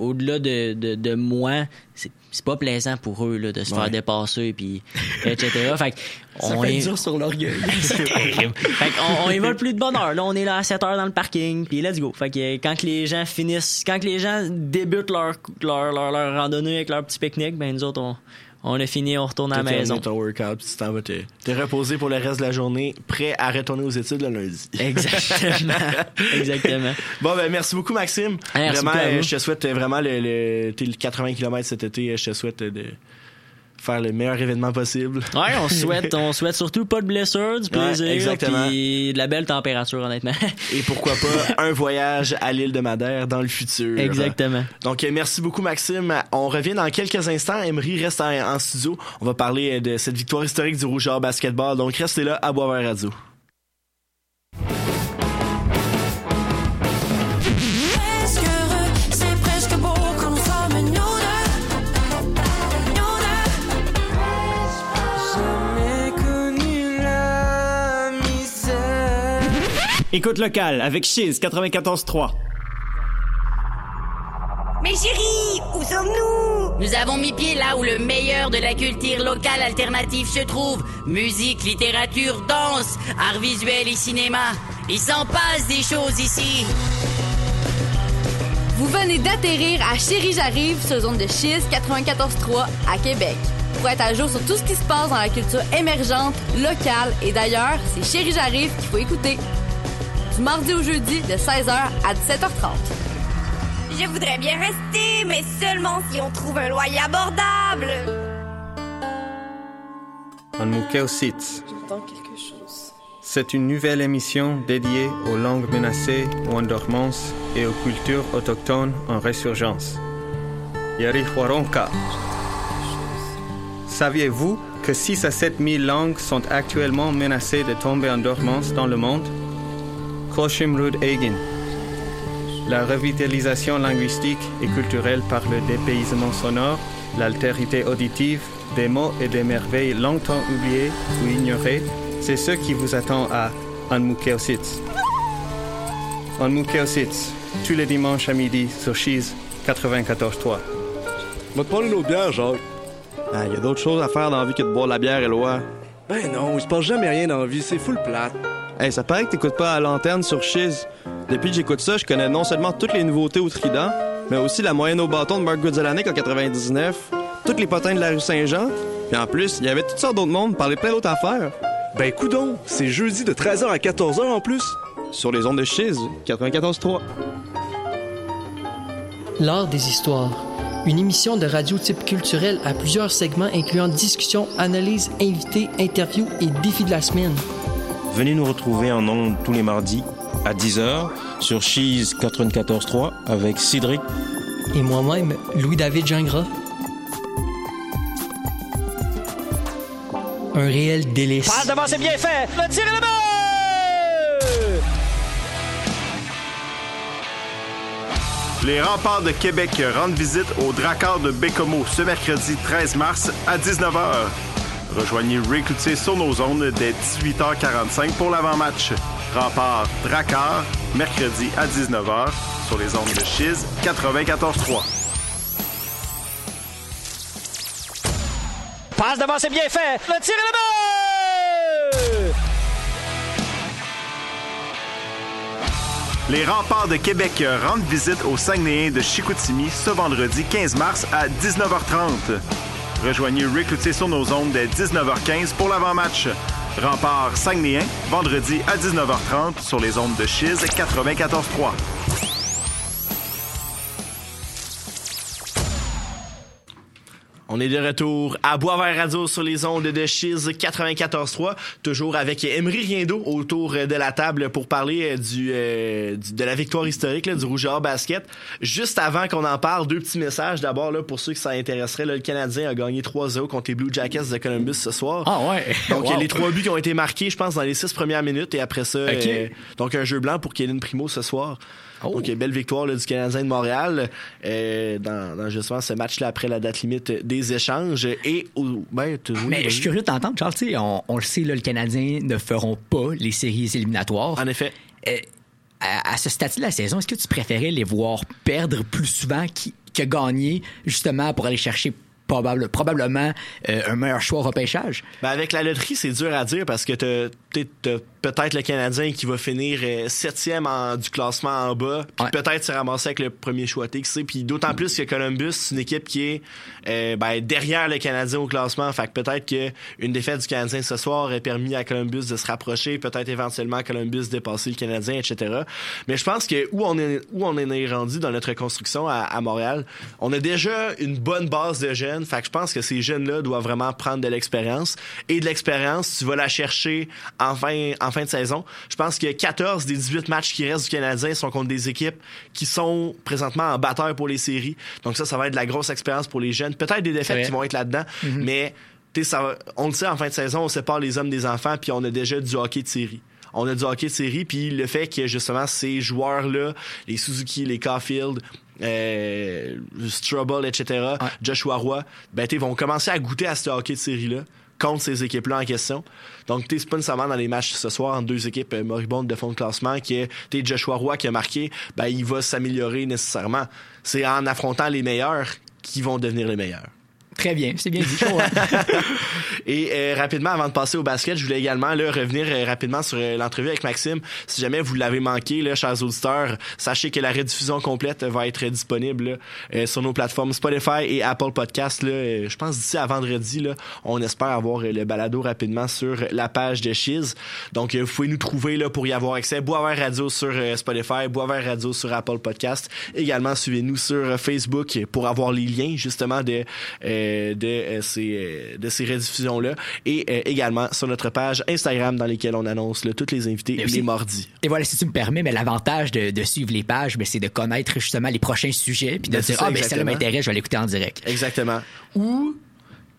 Speaker 7: de moi, c'est pas plaisant pour eux là, de se faire dépasser puis etc. Fait que
Speaker 1: ça fait dur sur l'orgueil.
Speaker 7: C'est terrible. Fait qu'on y va le plus de bonne heure. Là, on est là à 7 heures dans le parking puis let's go. Fait que quand les gens débutent leur randonnée avec leur petit pique-nique, ben nous autres on a fini, on retourne à la maison.
Speaker 6: Ton workout, puis tu t'en vas te reposer pour le reste de la journée, prêt à retourner aux études le lundi.
Speaker 7: Exactement.
Speaker 6: Bon, merci beaucoup, Maxime.
Speaker 7: Merci
Speaker 6: vraiment, je te souhaite vraiment le 80 km cet été. Je te souhaite de faire le meilleur événement possible.
Speaker 7: Ouais, on souhaite surtout pas de blessures, du plaisir, puis de la belle température, honnêtement.
Speaker 6: Et pourquoi pas un voyage à l'île de Madère dans le futur.
Speaker 7: Exactement.
Speaker 6: Donc, merci beaucoup, Maxime. On revient dans quelques instants. Emery reste en studio. On va parler de cette victoire historique du Rouge Or Basketball. Donc, restez là à Boisvert Radio.
Speaker 8: Écoute locale avec Chiz 94.3.
Speaker 9: Mais chérie, où sommes-nous? Nous avons mis pied là où le meilleur de la culture locale alternative se trouve. Musique, littérature, danse, art visuel et cinéma. Il s'en passe des choses ici.
Speaker 10: Vous venez d'atterrir à Chérie J'arrive sur zone de Chiz 94.3 à Québec. Pour être à jour sur tout ce qui se passe dans la culture émergente, locale et d'ailleurs, c'est Chérie J'arrive qu'il faut écouter. Du mardi au jeudi de 16h à 17h30.
Speaker 9: Je voudrais bien rester, mais seulement si on trouve un loyer abordable.
Speaker 11: Anmukeositz.
Speaker 5: J'entends quelque chose.
Speaker 11: C'est une nouvelle émission dédiée aux langues menacées ou en dormance et aux cultures autochtones en résurgence. Yarihuaronka. Saviez-vous que 6 à 7 000 langues sont actuellement menacées de tomber en dormance dans le monde? Koshimrud Egin. La revitalisation linguistique et culturelle par le dépaysement sonore, l'altérité auditive, des mots et des merveilles longtemps oubliées ou ignorées, c'est ce qui vous attend à Anmukeositz. en Mukeositz, tous les dimanches à midi sur Cheese 94.3.
Speaker 12: Va te prendre une autre bière, Jacques.
Speaker 13: Il y a d'autres choses à faire dans la vie que de boire de la bière, Éloi.
Speaker 12: Ben non, il se passe jamais rien dans la vie, c'est full plate.
Speaker 13: Hey, ça paraît que t'écoutes pas à l'antenne sur Cheese. Depuis que j'écoute ça, je connais non seulement toutes les nouveautés au Trident, mais aussi la moyenne au bâton de Mark Goodzelanek en 99, toutes les potins de la rue Saint-Jean, puis en plus, il y avait toutes sortes d'autres mondes, parler plein d'autres affaires.
Speaker 12: Ben coudonc, c'est jeudi de 13h à 14h en plus.
Speaker 13: Sur les ondes de Cheese 94.3.
Speaker 14: L'art des histoires. Une émission de radio type culturel à plusieurs segments incluant discussions, analyses, invités, interviews et défis de la semaine.
Speaker 15: Venez nous retrouver en ondes tous les mardis à 10h sur Cheese 94.3 avec Cédric
Speaker 14: et moi-même, Louis-David Gingras. Un réel délice.
Speaker 16: Passe devant, c'est bien fait. Le tir est le but!
Speaker 17: Les Remparts de Québec rendent visite au Dracard de Bécomo ce mercredi 13 mars à 19h. Rejoignez Ray Cloutier sur nos ondes dès 18h45 pour l'avant-match. Remparts Dracard, mercredi à 19h sur les ondes de Chiz 94.3.
Speaker 16: Passe devant, c'est bien fait. Le tir est le but!
Speaker 17: Les Remparts de Québec rendent visite aux Saguenayens de Chicoutimi ce vendredi 15 mars à 19h30. Rejoignez Ray Cloutier sur nos ondes dès 19h15 pour l'avant-match. Remparts Saguenayens, vendredi à 19h30 sur les ondes de Chiz 94.3.
Speaker 6: On est de retour à Boisvert Radio sur les ondes de Chiz 94.3, toujours avec Emery Riendo autour de la table pour parler de la victoire historique là, du Rouge et Or basket. Juste avant qu'on en parle, deux petits messages. D'abord, là, pour ceux que ça intéresserait, là, le Canadien a gagné 3-0 contre les Blue Jackets de Columbus ce soir.
Speaker 1: Ah ouais!
Speaker 6: Donc,
Speaker 1: wow.
Speaker 6: Les 3 buts qui ont été marqués, je pense, dans les 6 premières minutes et après ça, okay. Donc un jeu blanc pour Kellen Primo ce soir. Oh. Donc, belle victoire là, du Canadien de Montréal dans justement ce match-là après la date limite des échanges. Et
Speaker 1: mais je suis curieux de t'entendre, Charles. On le sait, là, le Canadien ne feront pas les séries éliminatoires.
Speaker 6: En effet.
Speaker 1: À ce stade de la saison, est-ce que tu préférais les voir perdre plus souvent que gagner, justement, pour aller chercher probablement un meilleur choix au repêchage?
Speaker 6: Ben avec la loterie, c'est dur à dire parce que t'as peut-être le Canadien qui va finir 7e du classement en bas, puis peut-être se ramasser avec le premier choix TXC, puis d'autant plus que Columbus, c'est une équipe qui est derrière le Canadien au classement, fait que peut-être qu'une défaite du Canadien ce soir a permis à Columbus de se rapprocher, peut-être éventuellement Columbus dépasser le Canadien, etc. Mais je pense que où on est rendu dans notre construction à Montréal, on a déjà une bonne base de jeunes, fait que je pense que ces jeunes-là doivent vraiment prendre de l'expérience, et de l'expérience, tu vas la chercher en fin de saison. Je pense que 14 des 18 matchs qui restent du Canadien sont contre des équipes qui sont présentement en bataille pour les séries. Donc ça va être de la grosse expérience pour les jeunes. Peut-être des défaites qui vont être là-dedans, mais on le sait, en fin de saison, on sépare les hommes des enfants, puis on a déjà du hockey de série. On a du hockey de série, puis le fait que justement ces joueurs-là, les Suzuki, les Caulfield, Strubble, etc., Joshua Roy, vont commencer à goûter à ce hockey de série-là contre ces équipes-là en question. Donc, c'est pas nécessairement dans les matchs ce soir entre deux équipes moribondes de fond de classement que Joshua Roy qui a marqué, il va s'améliorer nécessairement. C'est en affrontant les meilleurs qu'ils vont devenir les meilleurs.
Speaker 1: Très bien, c'est bien dit. Chaud, hein?
Speaker 6: Et rapidement, avant de passer au basket, je voulais également revenir rapidement sur l'entrevue avec Maxime. Si jamais vous l'avez manqué, chers auditeurs, sachez que la rediffusion complète va être disponible sur nos plateformes Spotify et Apple Podcasts. Je pense d'ici à vendredi, on espère avoir le balado rapidement sur la page de Chiz. Donc, vous pouvez nous trouver pour y avoir accès. Boisvert Radio sur Spotify, Boisvert Radio sur Apple Podcasts. Également, suivez-nous sur Facebook pour avoir les liens justement de ces rediffusions-là et également sur notre page Instagram dans lesquelles on annonce tous les invités les mardis.
Speaker 1: Et voilà, si tu me permets, mais l'avantage de suivre les pages, c'est de connaître justement les prochains sujets puis de dire celle-là m'intéresse, je vais l'écouter en direct.
Speaker 6: Exactement. Ou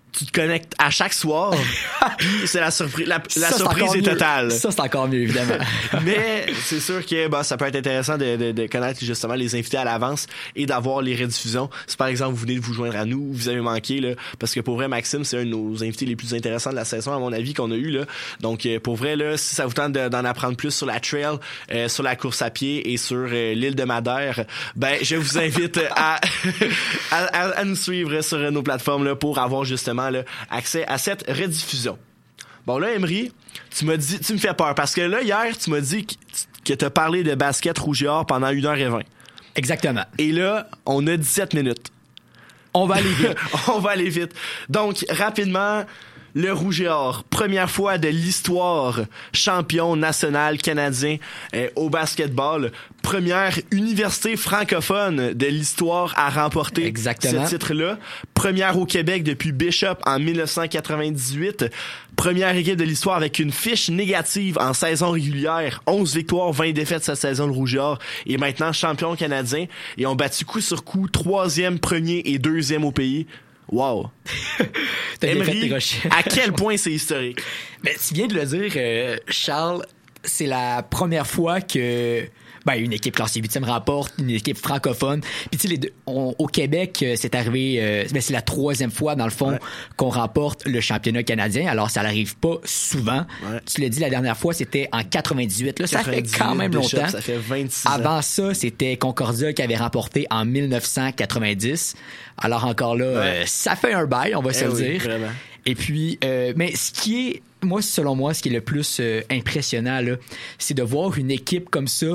Speaker 6: tu te connectes à chaque soir, puis c'est la surprise. La surprise est totale.
Speaker 1: Ça, c'est encore mieux, évidemment.
Speaker 6: Mais c'est sûr que ça peut être intéressant de connaître justement les invités à l'avance et d'avoir les rediffusions. Si par exemple vous venez de vous joindre à nous, vous avez manqué, là, parce que pour vrai, Maxime, c'est un de nos invités les plus intéressants de la saison, à mon avis, qu'on a eu, là. Donc pour vrai, là, si ça vous tente d'en apprendre plus sur la trail, sur la course à pied et sur l'île de Madère, je vous invite à nous suivre sur nos plateformes là, pour avoir justement là, accès à cette rediffusion. Bon là, Emery, tu me fais peur parce que là, hier, tu m'as dit que tu as parlé de basket rouge et or pendant 1h20.
Speaker 1: Exactement.
Speaker 6: Et là, on a 17 minutes.
Speaker 1: On va aller vite.
Speaker 6: On va aller vite. Donc, rapidement, le Rouge et Or, première fois de l'histoire, champion national canadien au basketball. Première université francophone de l'histoire à remporter ce titre-là. Première au Québec depuis Bishop en 1998. Première équipe de l'histoire avec une fiche négative en saison régulière. 11 victoires, 20 défaites cette saison, le Rouge et Or. Et maintenant champion canadien. Et ont battu coup sur coup 3e, 1er et 2e au pays. Wow! Emery, à quel point c'est historique?
Speaker 1: Mais tu viens de le dire, Charles, c'est la première fois que une équipe classée 8e remporte, une équipe francophone. Puis tu sais, au Québec, c'est arrivé, c'est la 3e fois, dans le fond, qu'on remporte le championnat canadien. Alors, ça n'arrive pas souvent. Ouais. Tu l'as dit, la dernière fois, c'était en 98. Là, ça fait quand même longtemps.
Speaker 6: Bishop, ça fait 26 ans.
Speaker 1: Avant ça, c'était Concordia qui avait remporté en 1990. Alors encore là, ça fait un bail, on va se le dire.
Speaker 6: Vraiment.
Speaker 1: Et puis, mais ce qui est, selon moi, ce qui est le plus impressionnant, là, c'est de voir une équipe comme ça,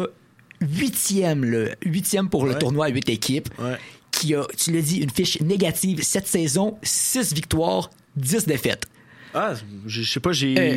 Speaker 1: 8e pour le tournoi à 8 équipes, qui a, tu l'as dit, une fiche négative cette saison, 6 victoires, 10 défaites.
Speaker 6: Ah, je sais pas, j'avais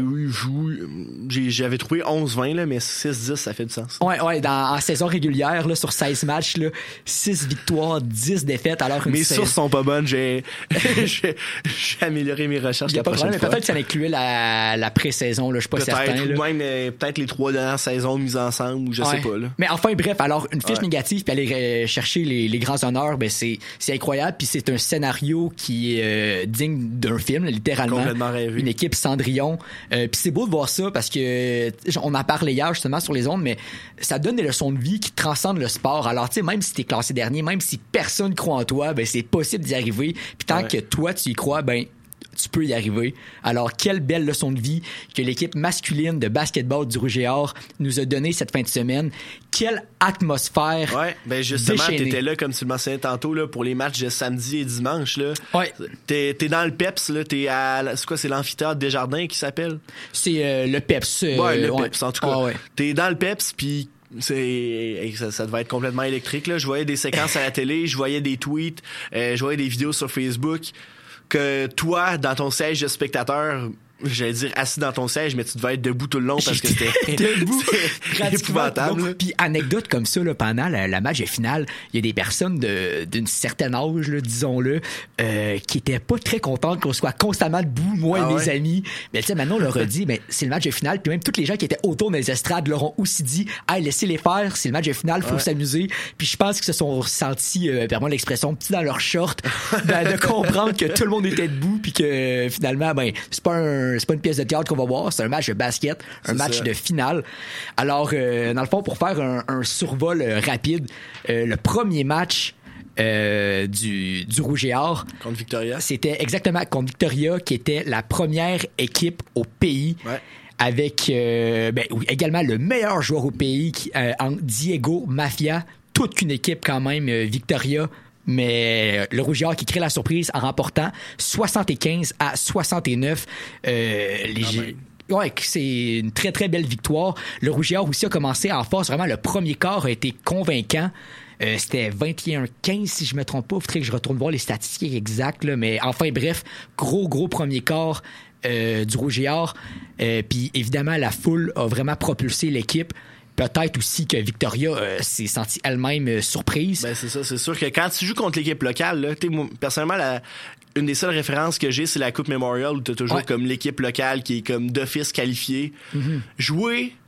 Speaker 6: trouvé 11-20, là, mais 6-10, ça fait du sens.
Speaker 1: Ouais, en saison régulière, là, sur 16 matchs, là, 6 victoires, 10 défaites, alors
Speaker 6: mes sources sont pas bonnes, j'ai amélioré mes recherches la prochaine fois.
Speaker 1: Peut-être que ça incluait la pré-saison, là, je suis pas certain.
Speaker 6: Ou même, peut-être les 3 dernières saisons mises ensemble, ou je sais pas, là.
Speaker 1: Mais enfin, bref, alors, une fiche négative, puis aller chercher les grands honneurs, c'est incroyable, puis c'est un scénario qui est digne d'un film, littéralement.
Speaker 6: Complètement rêvé.
Speaker 1: Une équipe Cendrillon. Puis c'est beau de voir ça parce que on en parlait hier justement sur les ondes, mais ça donne des leçons de vie qui transcendent le sport. Alors tu sais, même si t'es classé dernier, même si personne croit en toi, c'est possible d'y arriver. Puis tant que toi tu y crois, tu peux y arriver. Alors, quelle belle leçon de vie que l'équipe masculine de basketball du Rouge et Or nous a donné cette fin de semaine. Quelle atmosphère.
Speaker 6: Ouais, justement,
Speaker 1: déchaînée.
Speaker 6: T'étais là, comme tu le mentionnais tantôt, là, pour les matchs de samedi et dimanche, là.
Speaker 1: Ouais.
Speaker 6: T'es dans le PEPS, là, t'es à, c'est quoi, c'est l'amphithéâtre Desjardins qui s'appelle?
Speaker 1: C'est le PEPS.
Speaker 6: Le PEPS, en tout cas. T'es dans le PEPS, puis ça devait être complètement électrique, là. Je voyais des séquences à la télé, je voyais des tweets, je voyais des vidéos sur Facebook. Que toi, dans ton siège de spectateur, j'allais dire assis dans ton siège, mais tu devais être debout tout le long parce que c'était
Speaker 1: debout,
Speaker 6: épouvantable.
Speaker 1: Puis anecdote comme ça, là, pendant la match de finale, il y a des personnes d'une certaine âge, là, disons-le, qui étaient pas très contentes qu'on soit constamment debout, moi et mes amis. Mais tu sais, maintenant on leur a dit, mais c'est le match de finale, puis même tous les gens qui étaient autour des estrades leur ont aussi dit, hey, laissez-les faire, c'est le match de finale, faut s'amuser. Puis je pense qu'ils se sont sentis, vraiment l'expression, petit dans leur short, de comprendre que tout le monde était debout, puis que finalement, c'est pas une pièce de théâtre qu'on va voir, c'est un match de basket, match de finale. Alors, dans le fond, pour faire un survol rapide, le premier match du Rouge et Or
Speaker 6: contre Victoria,
Speaker 1: c'était exactement contre Victoria, qui était la première équipe au pays. Avec également le meilleur joueur au pays, Diego Mafia, toute une équipe quand même, Victoria. Mais le Rouge et Or qui crée la surprise en remportant 75-69. C'est une très très belle victoire. Le Rouge et Or aussi a commencé en force. Vraiment, le premier quart a été convaincant. C'était 21-15 si je me trompe pas. Il faudrait que je retourne voir les statistiques exactes, là. Mais enfin bref, gros premier quart du Rouge et Or. Puis évidemment, la foule a vraiment propulsé l'équipe. Peut-être aussi que Victoria s'est sentie elle-même surprise.
Speaker 6: C'est ça, c'est sûr que quand tu joues contre l'équipe locale, là, moi, personnellement, une des seules références que j'ai, c'est la Coupe Memorial où t'as toujours comme l'équipe locale qui est comme d'office qualifiée. Jouer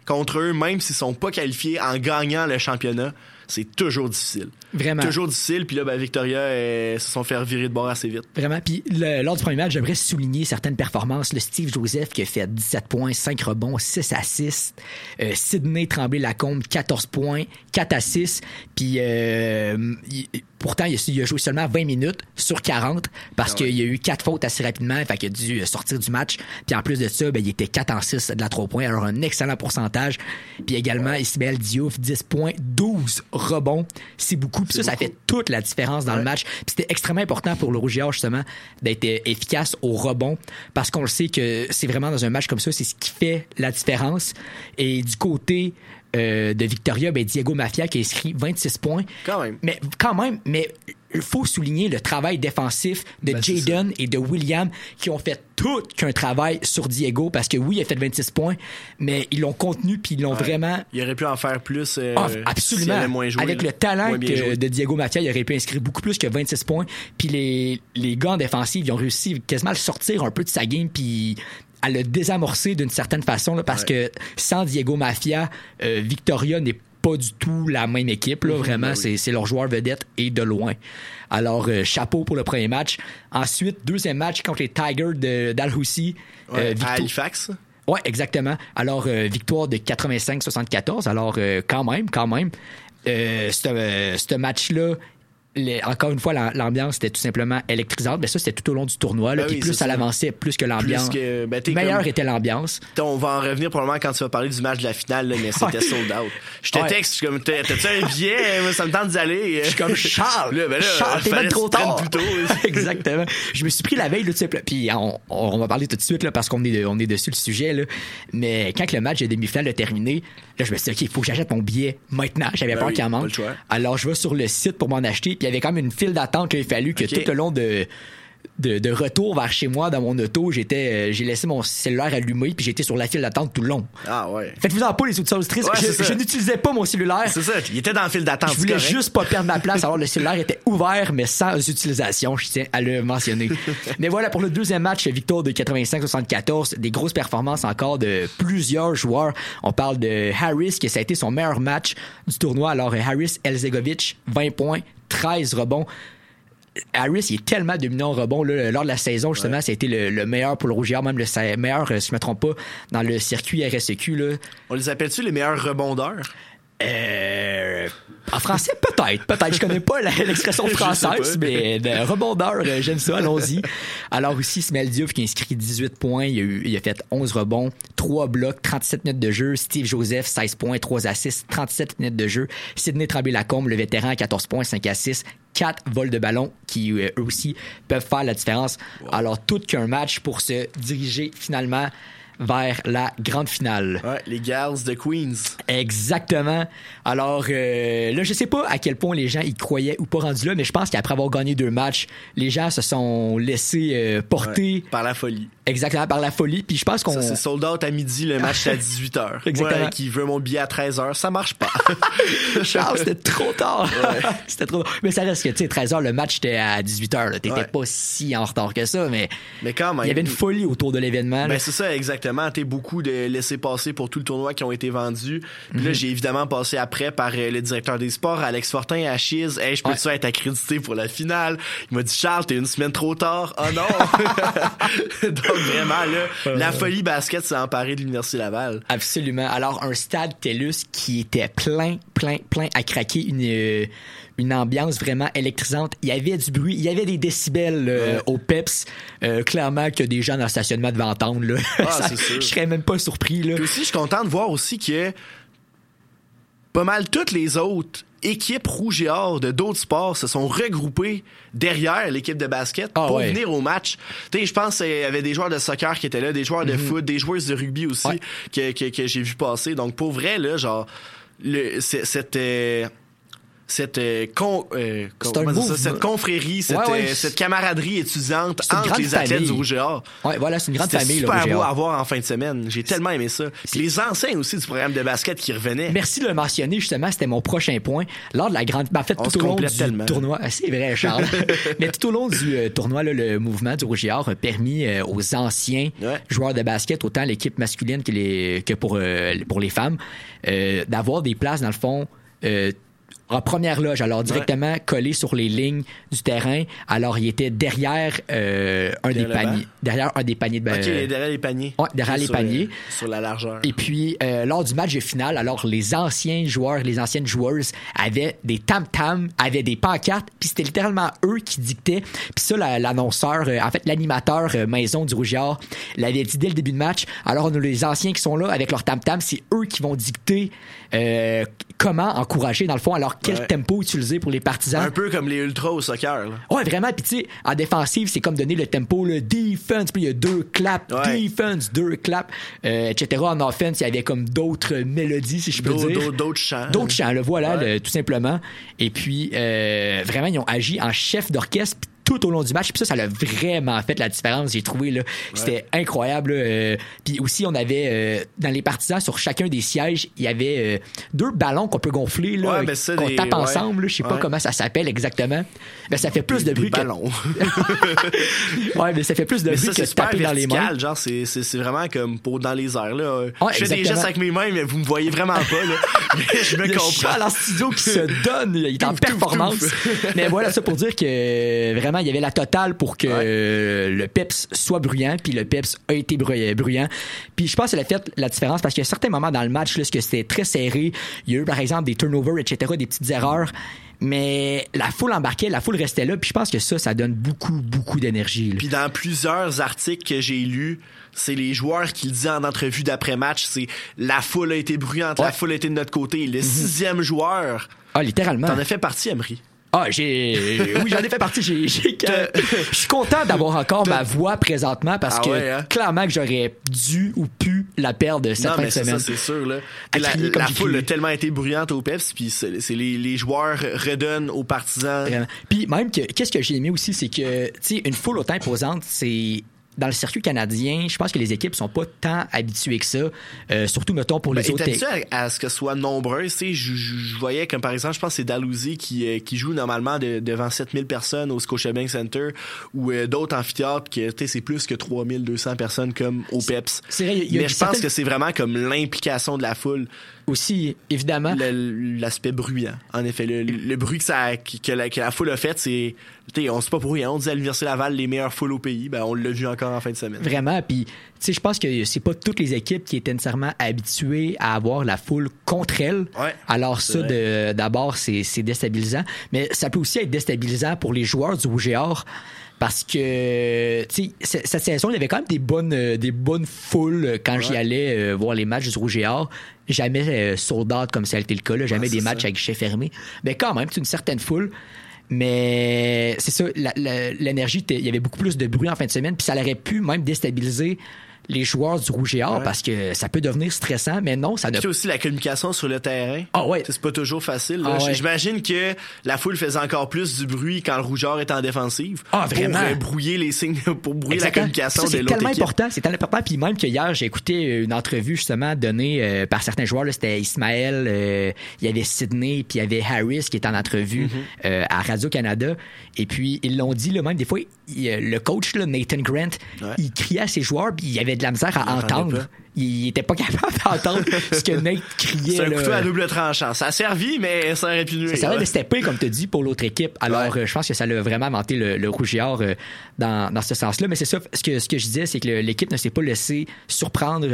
Speaker 6: contre eux, même s'ils sont pas qualifiés en gagnant le championnat, c'est toujours difficile.
Speaker 1: Vraiment.
Speaker 6: Toujours difficile. Puis là, Victoria se sont fait virer de bord assez vite.
Speaker 1: Vraiment. Puis lors du premier match, j'aimerais souligner certaines performances. Le Steve Joseph qui a fait 17 points, 5 rebonds, 6 assists. Sidney Tremblay-Lacombe, 14 points, 4 assists. Puis pourtant, il a joué seulement 20 minutes sur 40 parce qu'il y a eu 4 fautes assez rapidement. Fait qu'il a dû sortir du match. Puis en plus de ça, il était 4 en 6 de la 3 points. Alors un excellent pourcentage. Puis également, Ismaël Diouf, 10 points, 12 rebonds. C'est beaucoup. Puis ça fait toute la différence dans le match. Puis c'était extrêmement important pour le Rouge et Or, justement, d'être efficace au rebond parce qu'on le sait que c'est vraiment dans un match comme ça, c'est ce qui fait la différence. Et du côté de Victoria, Diego Mafia qui a inscrit 26 points. Quand même. Mais il faut souligner le travail défensif de Jaden et de William qui ont fait tout qu'un travail sur Diego parce que oui, il a fait 26 points, mais ils l'ont contenu puis ils l'ont vraiment...
Speaker 6: Il aurait pu en faire plus
Speaker 1: absolument.
Speaker 6: S'il avait moins joué.
Speaker 1: Avec le talent de Diego Mafia, il aurait pu inscrire beaucoup plus que 26 points. Puis les gars en défensive, ils ont réussi quasiment à le sortir un peu de sa game puis à le désamorcer d'une certaine façon là, parce que sans Diego Mafia, Victoria n'est pas du tout la même équipe là, vraiment c'est leur joueur vedette et de loin. Alors chapeau pour le premier match. Ensuite, deuxième match contre les Tigers d'Al-Houssi
Speaker 6: à Halifax.
Speaker 1: Ouais, exactement. Alors victoire de 85-74. Alors quand même ce match-là, encore une fois, l'ambiance était tout simplement électrisante. Mais ça, c'était tout au long du tournoi. Là, puis plus ça l'avançait, plus que l'ambiance. Meilleure était l'ambiance.
Speaker 6: On va en revenir probablement quand tu vas parler du match de la finale, là, mais c'était sold out. Je te texte, je suis comme, t'as-tu un billet? Ça me tente d'y aller.
Speaker 1: Je suis comme, Charles, t'es même trop tard. Exactement. Je me suis pris la veille, là, tu sais, puis on va parler tout de suite là, parce qu'on est dessus le sujet. Là. Mais quand le match de demi-finale a terminé, là, je me suis dit, OK, il faut que j'achète mon billet maintenant. J'avais peur qu'il en manque. Alors, je vais sur le site pour m'en acheter. Puis il y avait quand même une file d'attente qu'il a fallu que tout le long de retour vers chez moi dans mon auto, j'ai laissé mon cellulaire allumé puis j'étais sur la file d'attente tout le long.
Speaker 6: Ah ouais.
Speaker 1: Faites-vous en pas les auditeurs auditrices. Je n'utilisais pas mon cellulaire.
Speaker 6: C'est ça, il était dans la file d'attente.
Speaker 1: Je voulais juste pas perdre ma place. Alors le cellulaire était ouvert mais sans utilisation, je tiens à le mentionner. Mais voilà, pour le deuxième match, victoire de 85-74, des grosses performances encore de plusieurs joueurs. On parle de Harris qui ça a été son meilleur match du tournoi. Alors Harris Elzegovic, 20 points, 13 rebonds. Harris, il est tellement dominant au rebond. Là, lors de la saison, justement, ça a été le meilleur pour le Rouge et Or, même le meilleur, si je me trompe pas, dans le circuit RSEQ. Là.
Speaker 6: On les appelle-tu les meilleurs rebondeurs?
Speaker 1: En français, peut-être. Je connais pas l'expression française, mais rebondeur, j'aime ça, allons-y. Alors aussi, Ismaël Diouf qui a inscrit 18 points, il a fait 11 rebonds, 3 blocs, 37 minutes de jeu. Steve Joseph, 16 points, 3 assists, 37 minutes de jeu. Sidney Tremblay-Lacombe, le vétéran, 14 points, 5 assists, 4 vols de ballon qui, eux aussi, peuvent faire la différence. Wow. Alors, tout qu'un match pour se diriger finalement vers la grande finale.
Speaker 6: Ouais, les Gals de Queens.
Speaker 1: Exactement. Alors, là, je sais pas à quel point les gens y croyaient ou pas rendus là, mais je pense qu'après avoir gagné 2 matchs, les gens se sont laissés porter...
Speaker 6: par la folie.
Speaker 1: Exactement, par la folie. Puis je pense qu'on...
Speaker 6: Ça, c'est sold out à midi, le match c'est à 18h.
Speaker 1: Exactement.
Speaker 6: Moi, qui veut mon billet à 13h, ça marche pas.
Speaker 1: Charles, c'était trop tard. Ouais. C'était trop tard. Mais ça reste que, tu sais, 13h, le match était à 18h. Là. T'étais pas si en retard que ça, mais
Speaker 6: quand même.
Speaker 1: Il y avait une folie autour de l'événement.
Speaker 6: Ben, c'est ça, exactement. T'es beaucoup de laissés-passer pour tout le tournoi qui ont été vendus. Puis là, j'ai évidemment passé après par le directeur des sports, Alex Fortin, à Chiz. Hey, je peux-tu être accrédité pour la finale? Il m'a dit, Charles, t'es une semaine trop tard. Oh non! Donc, vraiment, là, la folie basket s'est emparée de l'Université Laval.
Speaker 1: Absolument. Alors, un stade TELUS qui était plein à craquer, une ambiance vraiment électrisante. Il y avait du bruit, il y avait des décibels au PEPS. Clairement qu'il y a des gens dans le stationnement devant entendre. Là.
Speaker 6: C'est sûr.
Speaker 1: Je serais même pas surpris. Là.
Speaker 6: Puis aussi, je suis content de voir aussi que pas mal toutes les autres équipes Rouge et Or de d'autres sports se sont regroupées derrière l'équipe de basket pour venir au match. Tu sais, je pense qu'il y avait des joueurs de soccer qui étaient là, des joueurs de foot, des joueuses de rugby aussi que j'ai vu passer. Donc, pour vrai, là, genre, cette
Speaker 1: cette
Speaker 6: confrérie, cette camaraderie étudiante entre les athlètes du Rouge et Or.
Speaker 1: Ouais, voilà, c'est une grande famille.
Speaker 6: C'était super beau à voir en fin de semaine. J'ai tellement aimé ça. Puis les anciens aussi du programme de basket qui revenaient.
Speaker 1: Merci de le mentionner, justement, c'était mon prochain point. Lors de la grande... En fait, tout au long du tournoi... C'est vrai, Charles. Mais tout au long du tournoi, là, le mouvement du Rouge et Or a permis aux anciens joueurs de basket, autant l'équipe masculine que pour les femmes, d'avoir des places, dans le fond... en première loge, alors directement collé sur les lignes du terrain. Alors, il était derrière un des paniers. Derrière un des paniers.
Speaker 6: OK, derrière les paniers.
Speaker 1: Ouais, derrière les paniers.
Speaker 6: Sur la largeur.
Speaker 1: Et puis, lors du match de finale, alors, les anciens joueurs, les anciennes joueuses avaient des tam-tams, avaient des pancartes, puis c'était littéralement eux qui dictaient. Puis ça, l'annonceur, en fait, l'animateur maison du Rouge et Or l'avait dit dès le début de match. Alors, on a les anciens qui sont là avec leur tam-tam. C'est eux qui vont dicter comment encourager, dans le fond, alors quel tempo utiliser pour les partisans.
Speaker 6: Un peu comme les ultras au soccer. Là.
Speaker 1: Ouais, vraiment. Puis tu sais, en défensive, c'est comme donner le tempo, le defense, puis il y a 2 claps, defense, 2 claps, etc. En offense, il y avait comme d'autres mélodies, si je peux dire.
Speaker 6: D'autres chants.
Speaker 1: D'autres chants, là, voilà, tout simplement. Et puis, vraiment, ils ont agi en chef d'orchestre, tout au long du match. Puis ça l'a vraiment fait la différence, j'ai trouvé. Là. C'était incroyable. Puis aussi, on avait, dans les partisans, sur chacun des sièges, il y avait 2 ballons qu'on peut gonfler, là, qu'on tape ensemble. Là. Je sais pas comment ça s'appelle exactement. Mais ça fait plus de bruit que...
Speaker 6: ballons.
Speaker 1: Ouais, mais ça fait plus de bruit que taper dans les mains.
Speaker 6: Genre, c'est vraiment comme pour dans les airs. Là. Je fais des gestes avec mes mains, mais vous me voyez vraiment pas. Là. Je me comprends.
Speaker 1: Charles en studio qui se donne, il est en performance. Mais voilà, ça pour dire que vraiment, il y avait la totale pour que le PEPS soit bruyant, puis le PEPS a été bruyant. Puis je pense que ça a fait la différence parce qu'il y a certains moments dans le match là, que c'était très serré. Il y a eu, par exemple, des turnovers, etc., des petites erreurs. Mais la foule embarquait, la foule restait là, puis je pense que ça donne beaucoup d'énergie.
Speaker 6: Puis dans plusieurs articles que j'ai lus, c'est les joueurs qui le disent en entrevue d'après-match, c'est la foule a été bruyante, la foule a été de notre côté. Le 6e joueur...
Speaker 1: Ah, littéralement.
Speaker 6: T'en as fait partie, Emery.
Speaker 1: Ah, oui, j'en ai fait partie. Je suis content d'avoir encore ma voix présentement parce que clairement que j'aurais dû ou pu la perdre cette fin de semaine.
Speaker 6: Ça, c'est sûr, là. La foule a tellement été bruyante au PEPS, puis c'est les joueurs redonnent aux partisans.
Speaker 1: Vraiment. Puis même qu'est-ce que j'ai aimé aussi, c'est que, tu sais, une foule autant imposante, c'est... Dans le circuit canadien, je pense que les équipes sont pas tant habituées que ça, surtout, mettons, pour les autres...
Speaker 6: T'es habitué à ce que ce soit nombreux, tu sais, je voyais comme, par exemple, je pense que c'est Dalhousie qui joue normalement devant 7000 personnes au Scotiabank Center, ou d'autres amphithéâtres que, tu sais, c'est plus que 3200 personnes comme au PEPS.
Speaker 1: C'est vrai,
Speaker 6: mais je pense que c'est vraiment comme l'implication de la foule.
Speaker 1: Aussi, évidemment.
Speaker 6: L'aspect bruyant. En effet, le bruit que la foule a fait, c'est... On sait pas pour rien. On dit à l'Université Laval les meilleures foules au pays. Ben, on l'a vu encore en fin de semaine.
Speaker 1: Vraiment. Puis, tu sais, je pense que c'est pas toutes les équipes qui étaient nécessairement habituées à avoir la foule contre elles. Ouais, alors ça, d'abord, c'est déstabilisant. Mais ça peut aussi être déstabilisant pour les joueurs du Rouge et Or. Parce que, tu sais, cette saison, il y avait quand même des bonnes foules quand j'y allais voir les matchs du Rouge et Or. Jamais sold out comme ça a été le cas, là. Jamais des matchs à guichet fermé. Mais quand même, c'est une certaine foule. Mais c'est ça, l'énergie, il y avait beaucoup plus de bruit en fin de semaine, puis ça aurait pu même déstabiliser les joueurs du Rouge et Or parce que ça peut devenir stressant, mais non, ça ne...
Speaker 6: C'est aussi la communication sur le terrain.
Speaker 1: Ah ouais.
Speaker 6: C'est pas toujours facile. J'imagine que la foule faisait encore plus du bruit quand le Rouge et Or était en défensive.
Speaker 1: Ah, vraiment.
Speaker 6: Pour brouiller les signes, pour brouiller la communication de l'autre équipe.
Speaker 1: C'est tellement important. Puis même que hier, j'ai écouté une entrevue justement donnée par certains joueurs. Là, c'était Ismaël, il y avait Sidney, puis il y avait Harris qui était en entrevue à Radio-Canada. Et puis, ils l'ont dit, là, même des fois, le coach, là, Nathan Grant, il criait à ses joueurs, puis il y avait de la misère à entendre. Il était pas capable d'entendre ce que Nate criait.
Speaker 6: C'est un couteau à double tranchant. Ça a servi, mais ça aurait pu nuire.
Speaker 1: Ça aurait stepper, comme tu dis, pour l'autre équipe. Alors, je pense que ça l'a vraiment vanté le Rouge et Or dans ce sens-là. Mais c'est ça, ce que je disais, c'est que l'équipe ne s'est pas laissée surprendre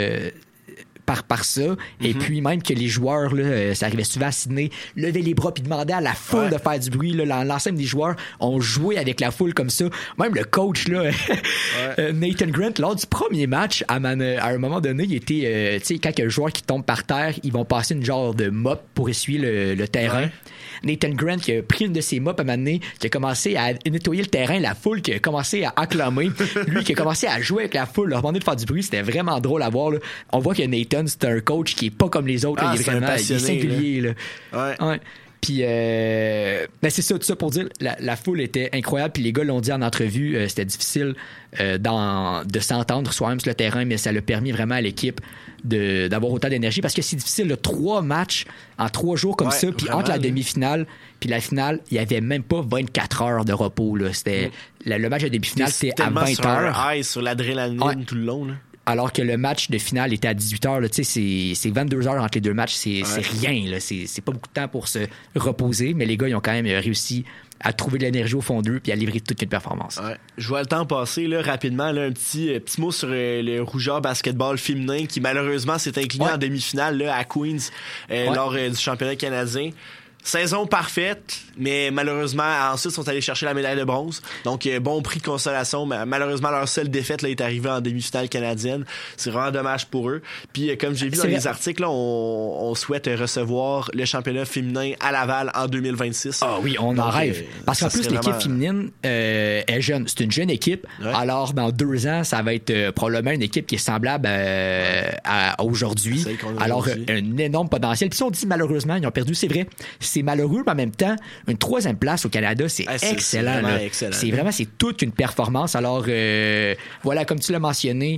Speaker 1: par ça. Et puis même que les joueurs, là, ça arrivait souvent à Sydney, lever les bras puis demander à la foule de faire du bruit. Là. L'ensemble des joueurs ont joué avec la foule comme ça. Même le coach, là, Nathan Grant, lors du premier match, à un moment donné, il était, tu sais, quand il y a un joueur qui tombe par terre, ils vont passer une genre de mop pour essuyer le terrain. Nathan Grant qui a pris une de ses mops à un moment donné, qui a commencé à nettoyer le terrain, la foule qui a commencé à acclamer, lui qui a commencé à jouer avec la foule, leur demander de faire du bruit, c'était vraiment drôle à voir. Là. On voit que Nathan, c'est un coach qui est pas comme les autres, là, il est vraiment singulier. Là. Ouais. Puis, c'est ça, tout ça pour dire, la foule était incroyable. Puis les gars l'ont dit en entrevue, c'était difficile de s'entendre soi-même sur le terrain, mais ça l'a permis vraiment à l'équipe d'avoir autant d'énergie parce que c'est difficile, là, 3 matchs en 3 jours comme ça. Puis entre la demi-finale puis la finale, il n'y avait même pas 24 heures de repos. Là. C'était, le match de demi-finale, c'était à 20 heures.
Speaker 6: Sur l'adrénaline tout le long. Là.
Speaker 1: Alors que le match de finale était à 18 heures. Là, c'est 22 heures entre les 2 matchs. C'est rien. Là. C'est pas beaucoup de temps pour se reposer. Mais les gars, ils ont quand même réussi à trouver de l'énergie au fond d'eux puis à livrer toute une performance.
Speaker 6: Ouais. Je vois le temps passer là, rapidement. Là, un petit mot sur le Rougeur basketball féminin qui malheureusement s'est incliné en demi-finale là, à Queens lors du championnat canadien. Saison parfaite, mais malheureusement, ensuite, sont allés chercher la médaille de bronze. Donc, bon prix de consolation. Mais malheureusement, leur seule défaite là, est arrivée en demi-finale canadienne. C'est vraiment dommage pour eux. Puis, comme j'ai vu dans les articles, là, on souhaite recevoir le championnat féminin à Laval en 2026.
Speaker 1: Ah oui, on en rêve. Parce qu'en plus, l'équipe féminine est jeune. C'est une jeune équipe. Ouais. Alors, dans 2 ans, ça va être probablement une équipe qui est semblable à aujourd'hui. Alors, un énorme potentiel. Puis si on dit malheureusement, ils ont perdu, c'est vrai. C'est malheureux, mais en même temps, une 3e place au Canada, c'est excellent. C'est toute une performance. Alors, voilà, comme tu l'as mentionné,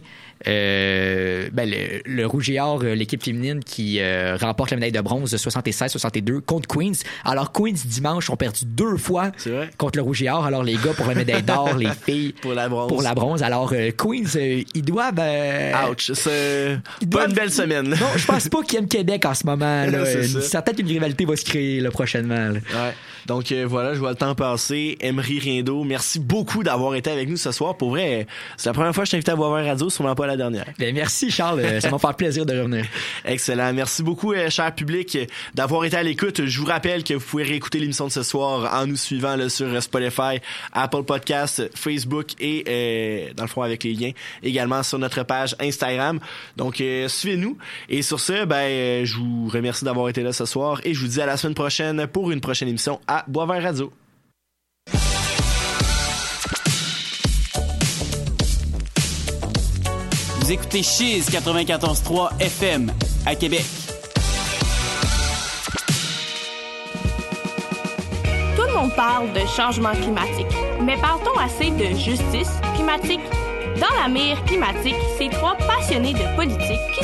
Speaker 1: le Rouge et Or, l'équipe féminine qui remporte la médaille de bronze 76-62 contre Queens. Alors, Queens, dimanche, ont perdu 2 fois contre le Rouge et Or. Alors, les gars pour la médaille d'or, les filles pour la bronze. Alors, Queens, ils doivent...
Speaker 6: Ouch, c'est pas une belle semaine.
Speaker 1: Non, je pense pas qu'ils aiment Québec en ce moment. Peut-être une rivalité va se créer là, prochainement. Là.
Speaker 6: Ouais. Donc voilà, je vois le temps passer. Emery Riendo, merci beaucoup d'avoir été avec nous ce soir. Pour vrai, c'est la première fois que je t'invite à Boisvert Radio, sûrement pas la dernière.
Speaker 1: Bien, merci Charles, ça m'a fait plaisir de revenir.
Speaker 6: Excellent. Merci beaucoup, cher public, d'avoir été à l'écoute. Je vous rappelle que vous pouvez réécouter l'émission de ce soir en nous suivant là, sur Spotify, Apple Podcasts, Facebook et dans le fond avec les liens également sur notre page Instagram. Donc suivez-nous. Et sur ce, je vous remercie d'avoir été là ce soir et je vous dis à la semaine prochaine pour une prochaine émission à Boisvert Radio.
Speaker 18: Vous écoutez Chiz 94.3 FM à Québec.
Speaker 19: Tout le monde parle de changement climatique, mais parle-t-on assez de justice climatique? Dans la mire climatique, c'est 3 passionnés de politique qui